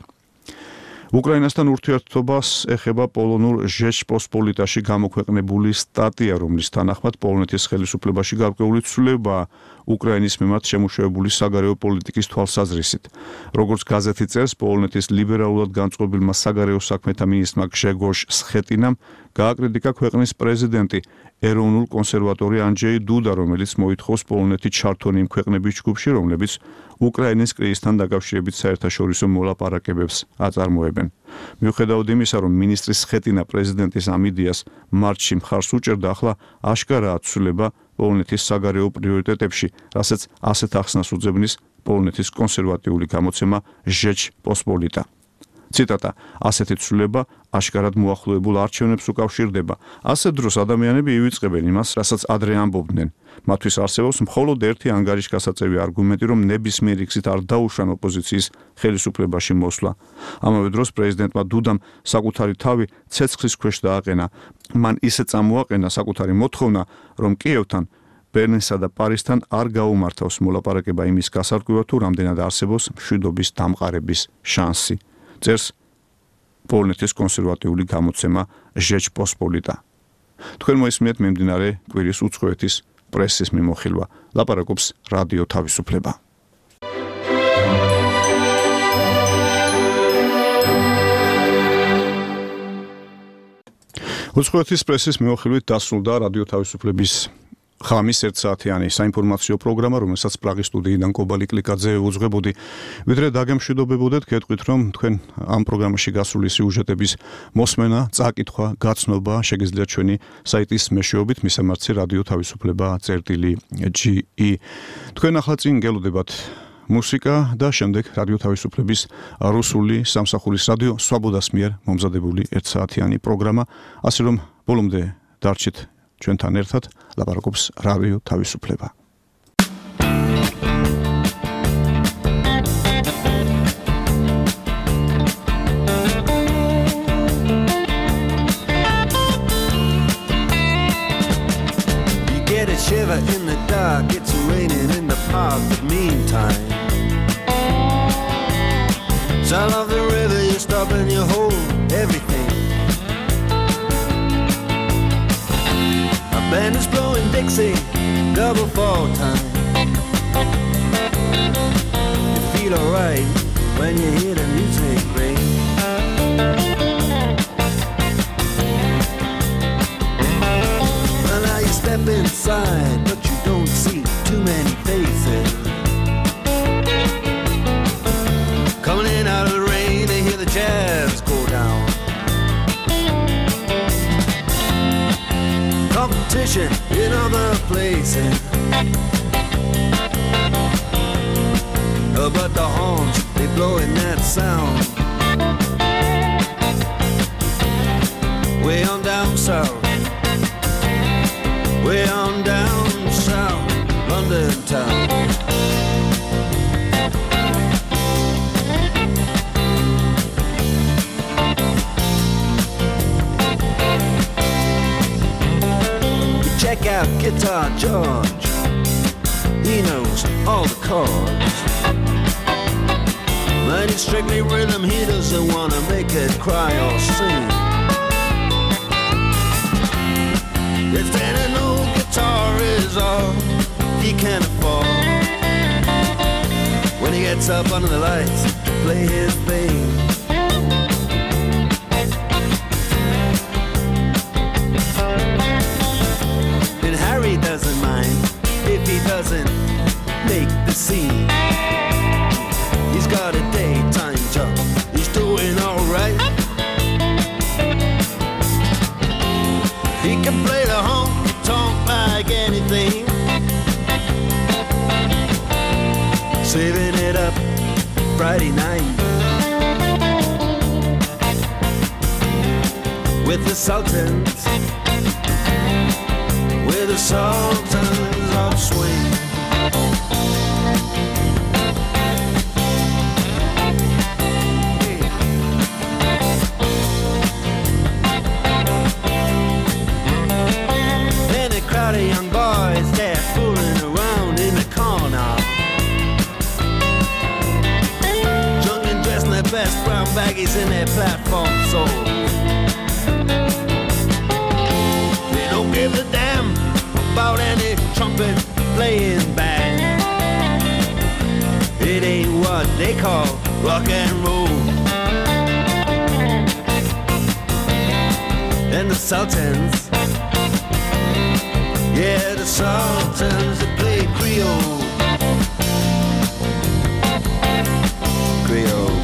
უკრაინასთან ურთიერთობას ეხება პოლონურ ჟეჩპოსპოლიტაში გამოქვეყნებული სტატია, რომლის თანახმად პოლონეთის ხელისუფლებაში გარკვეული ცვლილებაა უკრაინის მიმართ შემუშავებული საგარეო პოლიტიკის თვალსაზრისით. როგორც გაზეთი წერს, პოლონეთის ლიბერალურად განწყობილმა საგარეო საქმეთა მინისტრმა გჟეგორ სხეტინამ გააკრიტიკა ქვეყნის პრეზიდენტი, ეროვნულ კონსერვატორი ანჯეი დუდა, რომელიც მოითხოვს პოლონეთი ჩართონ იმ ქვეყნების ჯგუფში, რომლებიც უკრაინის კრიზისთან დაკავშირებით საერთაშორისო მოლაპარაკებებს აწარმოებენ. მიუხედავად იმისა, რომ მინისტრი სხეტინა პრეზიდენტის ამ იდეას მარტში მხარს უჭერდა, ახლა აშკარაა ცვლილება პოლონეთის საგარეო პრიორიტეტებში, რასაც ასეთ ახსნას უძებნის პოლონეთის კონსერვატიული გამოცემა ჟეჩპოსპოლიტა. ციტატა: ასეთი ცვლილება აშკარად მოახლოებულ არჩევნებს უკავშირდება. ასე დროს ადამიანები ივიწყებენ იმას, რასაც ადრე ამბობდნენ. მათთვის არსებობს მხოლოდ ერთი ანგარიშგასაწევი არგუმენტი, რომ ნებისმიერი გზით არ დაუშვან ოპოზიციის ხელისუფლებაში მოსვლა. ამავე დროს პრეზიდენტმა დუდამ საკუთარი თავი ცეცხლის ქვეშ დააყენა. მან ისე წამოაყენა საკუთარი მოთხოვნა, რომ კიევთან, ბერლინსა და პარიზთან არ გაუმართავს მოლაპარაკება იმის გასარკვევად, თუ რამდენად არსებობს მშვიდობის დამყარების შანსი. წერს პოლონეთის კონსერვატიული გამოცემა ჟეჩპოსპოლიტა. თქვენ მოისმინეთ მიმდინარე კვირის უცხოეთის პრესის მიმოხილვა. ლაპარაკობს რადიო თავისუფლება. უცხოეთის პრესის მიმოხილვით დასრულდა რადიო თავისუფლების ხამის ერთ საათიანი საინფორმაციო პროგრამა, რომელსაც პრაღის სტუდიიდან კობალი კლიკაძე უძღვებოდი. ვიდრე დაგემშვიდობებოდეთ, გეტყვით, რომ თქვენ ამ პროგრამაში გასული სიუჟეტების მოსმენა, წაკითხვა, გაცნობა შეგიძლიათ ჩვენი საიტის მეშვეობით, მისამართი რადიო თავისუფლება წერტილი ჯი ი. თქვენ ახლა წინ გელოდებათ მუსიკა და შემდეგ რადიო თავისუფლების რუსული სამსახურის რადიო სვაბოდას მიერ მომზადებული ერთ საათიანი პროგრამა, ასე რომ ბოლომდე დარჩით ჩვენთან ერთად. ლაპარაკობს რადიო თავისუფლება. You get a shiver in the dark, it's raining in the park, but meantime sound of the river, you stop and you hold everything. Band is blowing Dixie, double fall time. You feel alright when you hear the music ring. Well, now you step inside, but you don't see too many faces. Coming in out of the rain, they hear the jazz go down. Competition in other places, oh, but the horns, they blowing that sound. Way on down south, way on down south, London town. Check out Guitar George, he knows all the chords. But it's strictly rhythm, he doesn't want to make it cry or sing. If then an old guitar is all he can afford, when he gets up under the lights to play his thing, Harry doesn't mind if he doesn't make the scene. He's got a daytime job, he's doing alright. He can play the honky-tonk like anything, saving it up Friday night with the Sultans, with the Sultans of Swing. And a crowd of young boys, they're fooling around in the corner, drunk and dressed in their best brown baggies in their platform soles. They don't give a damn about any trumpet playing band. It ain't what they call rock and roll. And the Sultans, yeah, the Sultans, they play Creole. Creole.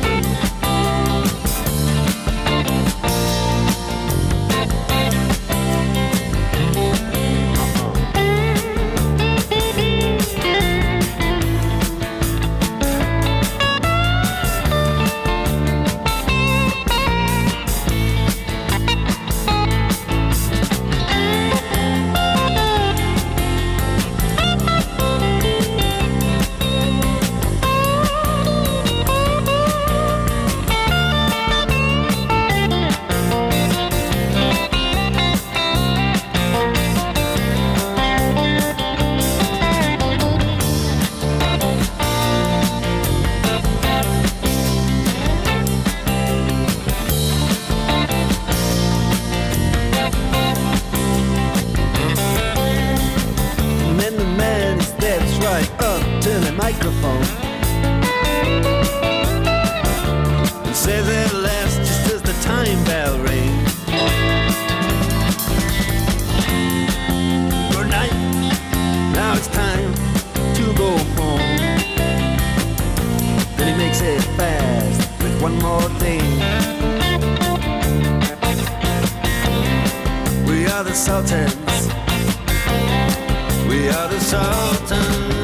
fourteen. We are the Sultans. We are the Sultans.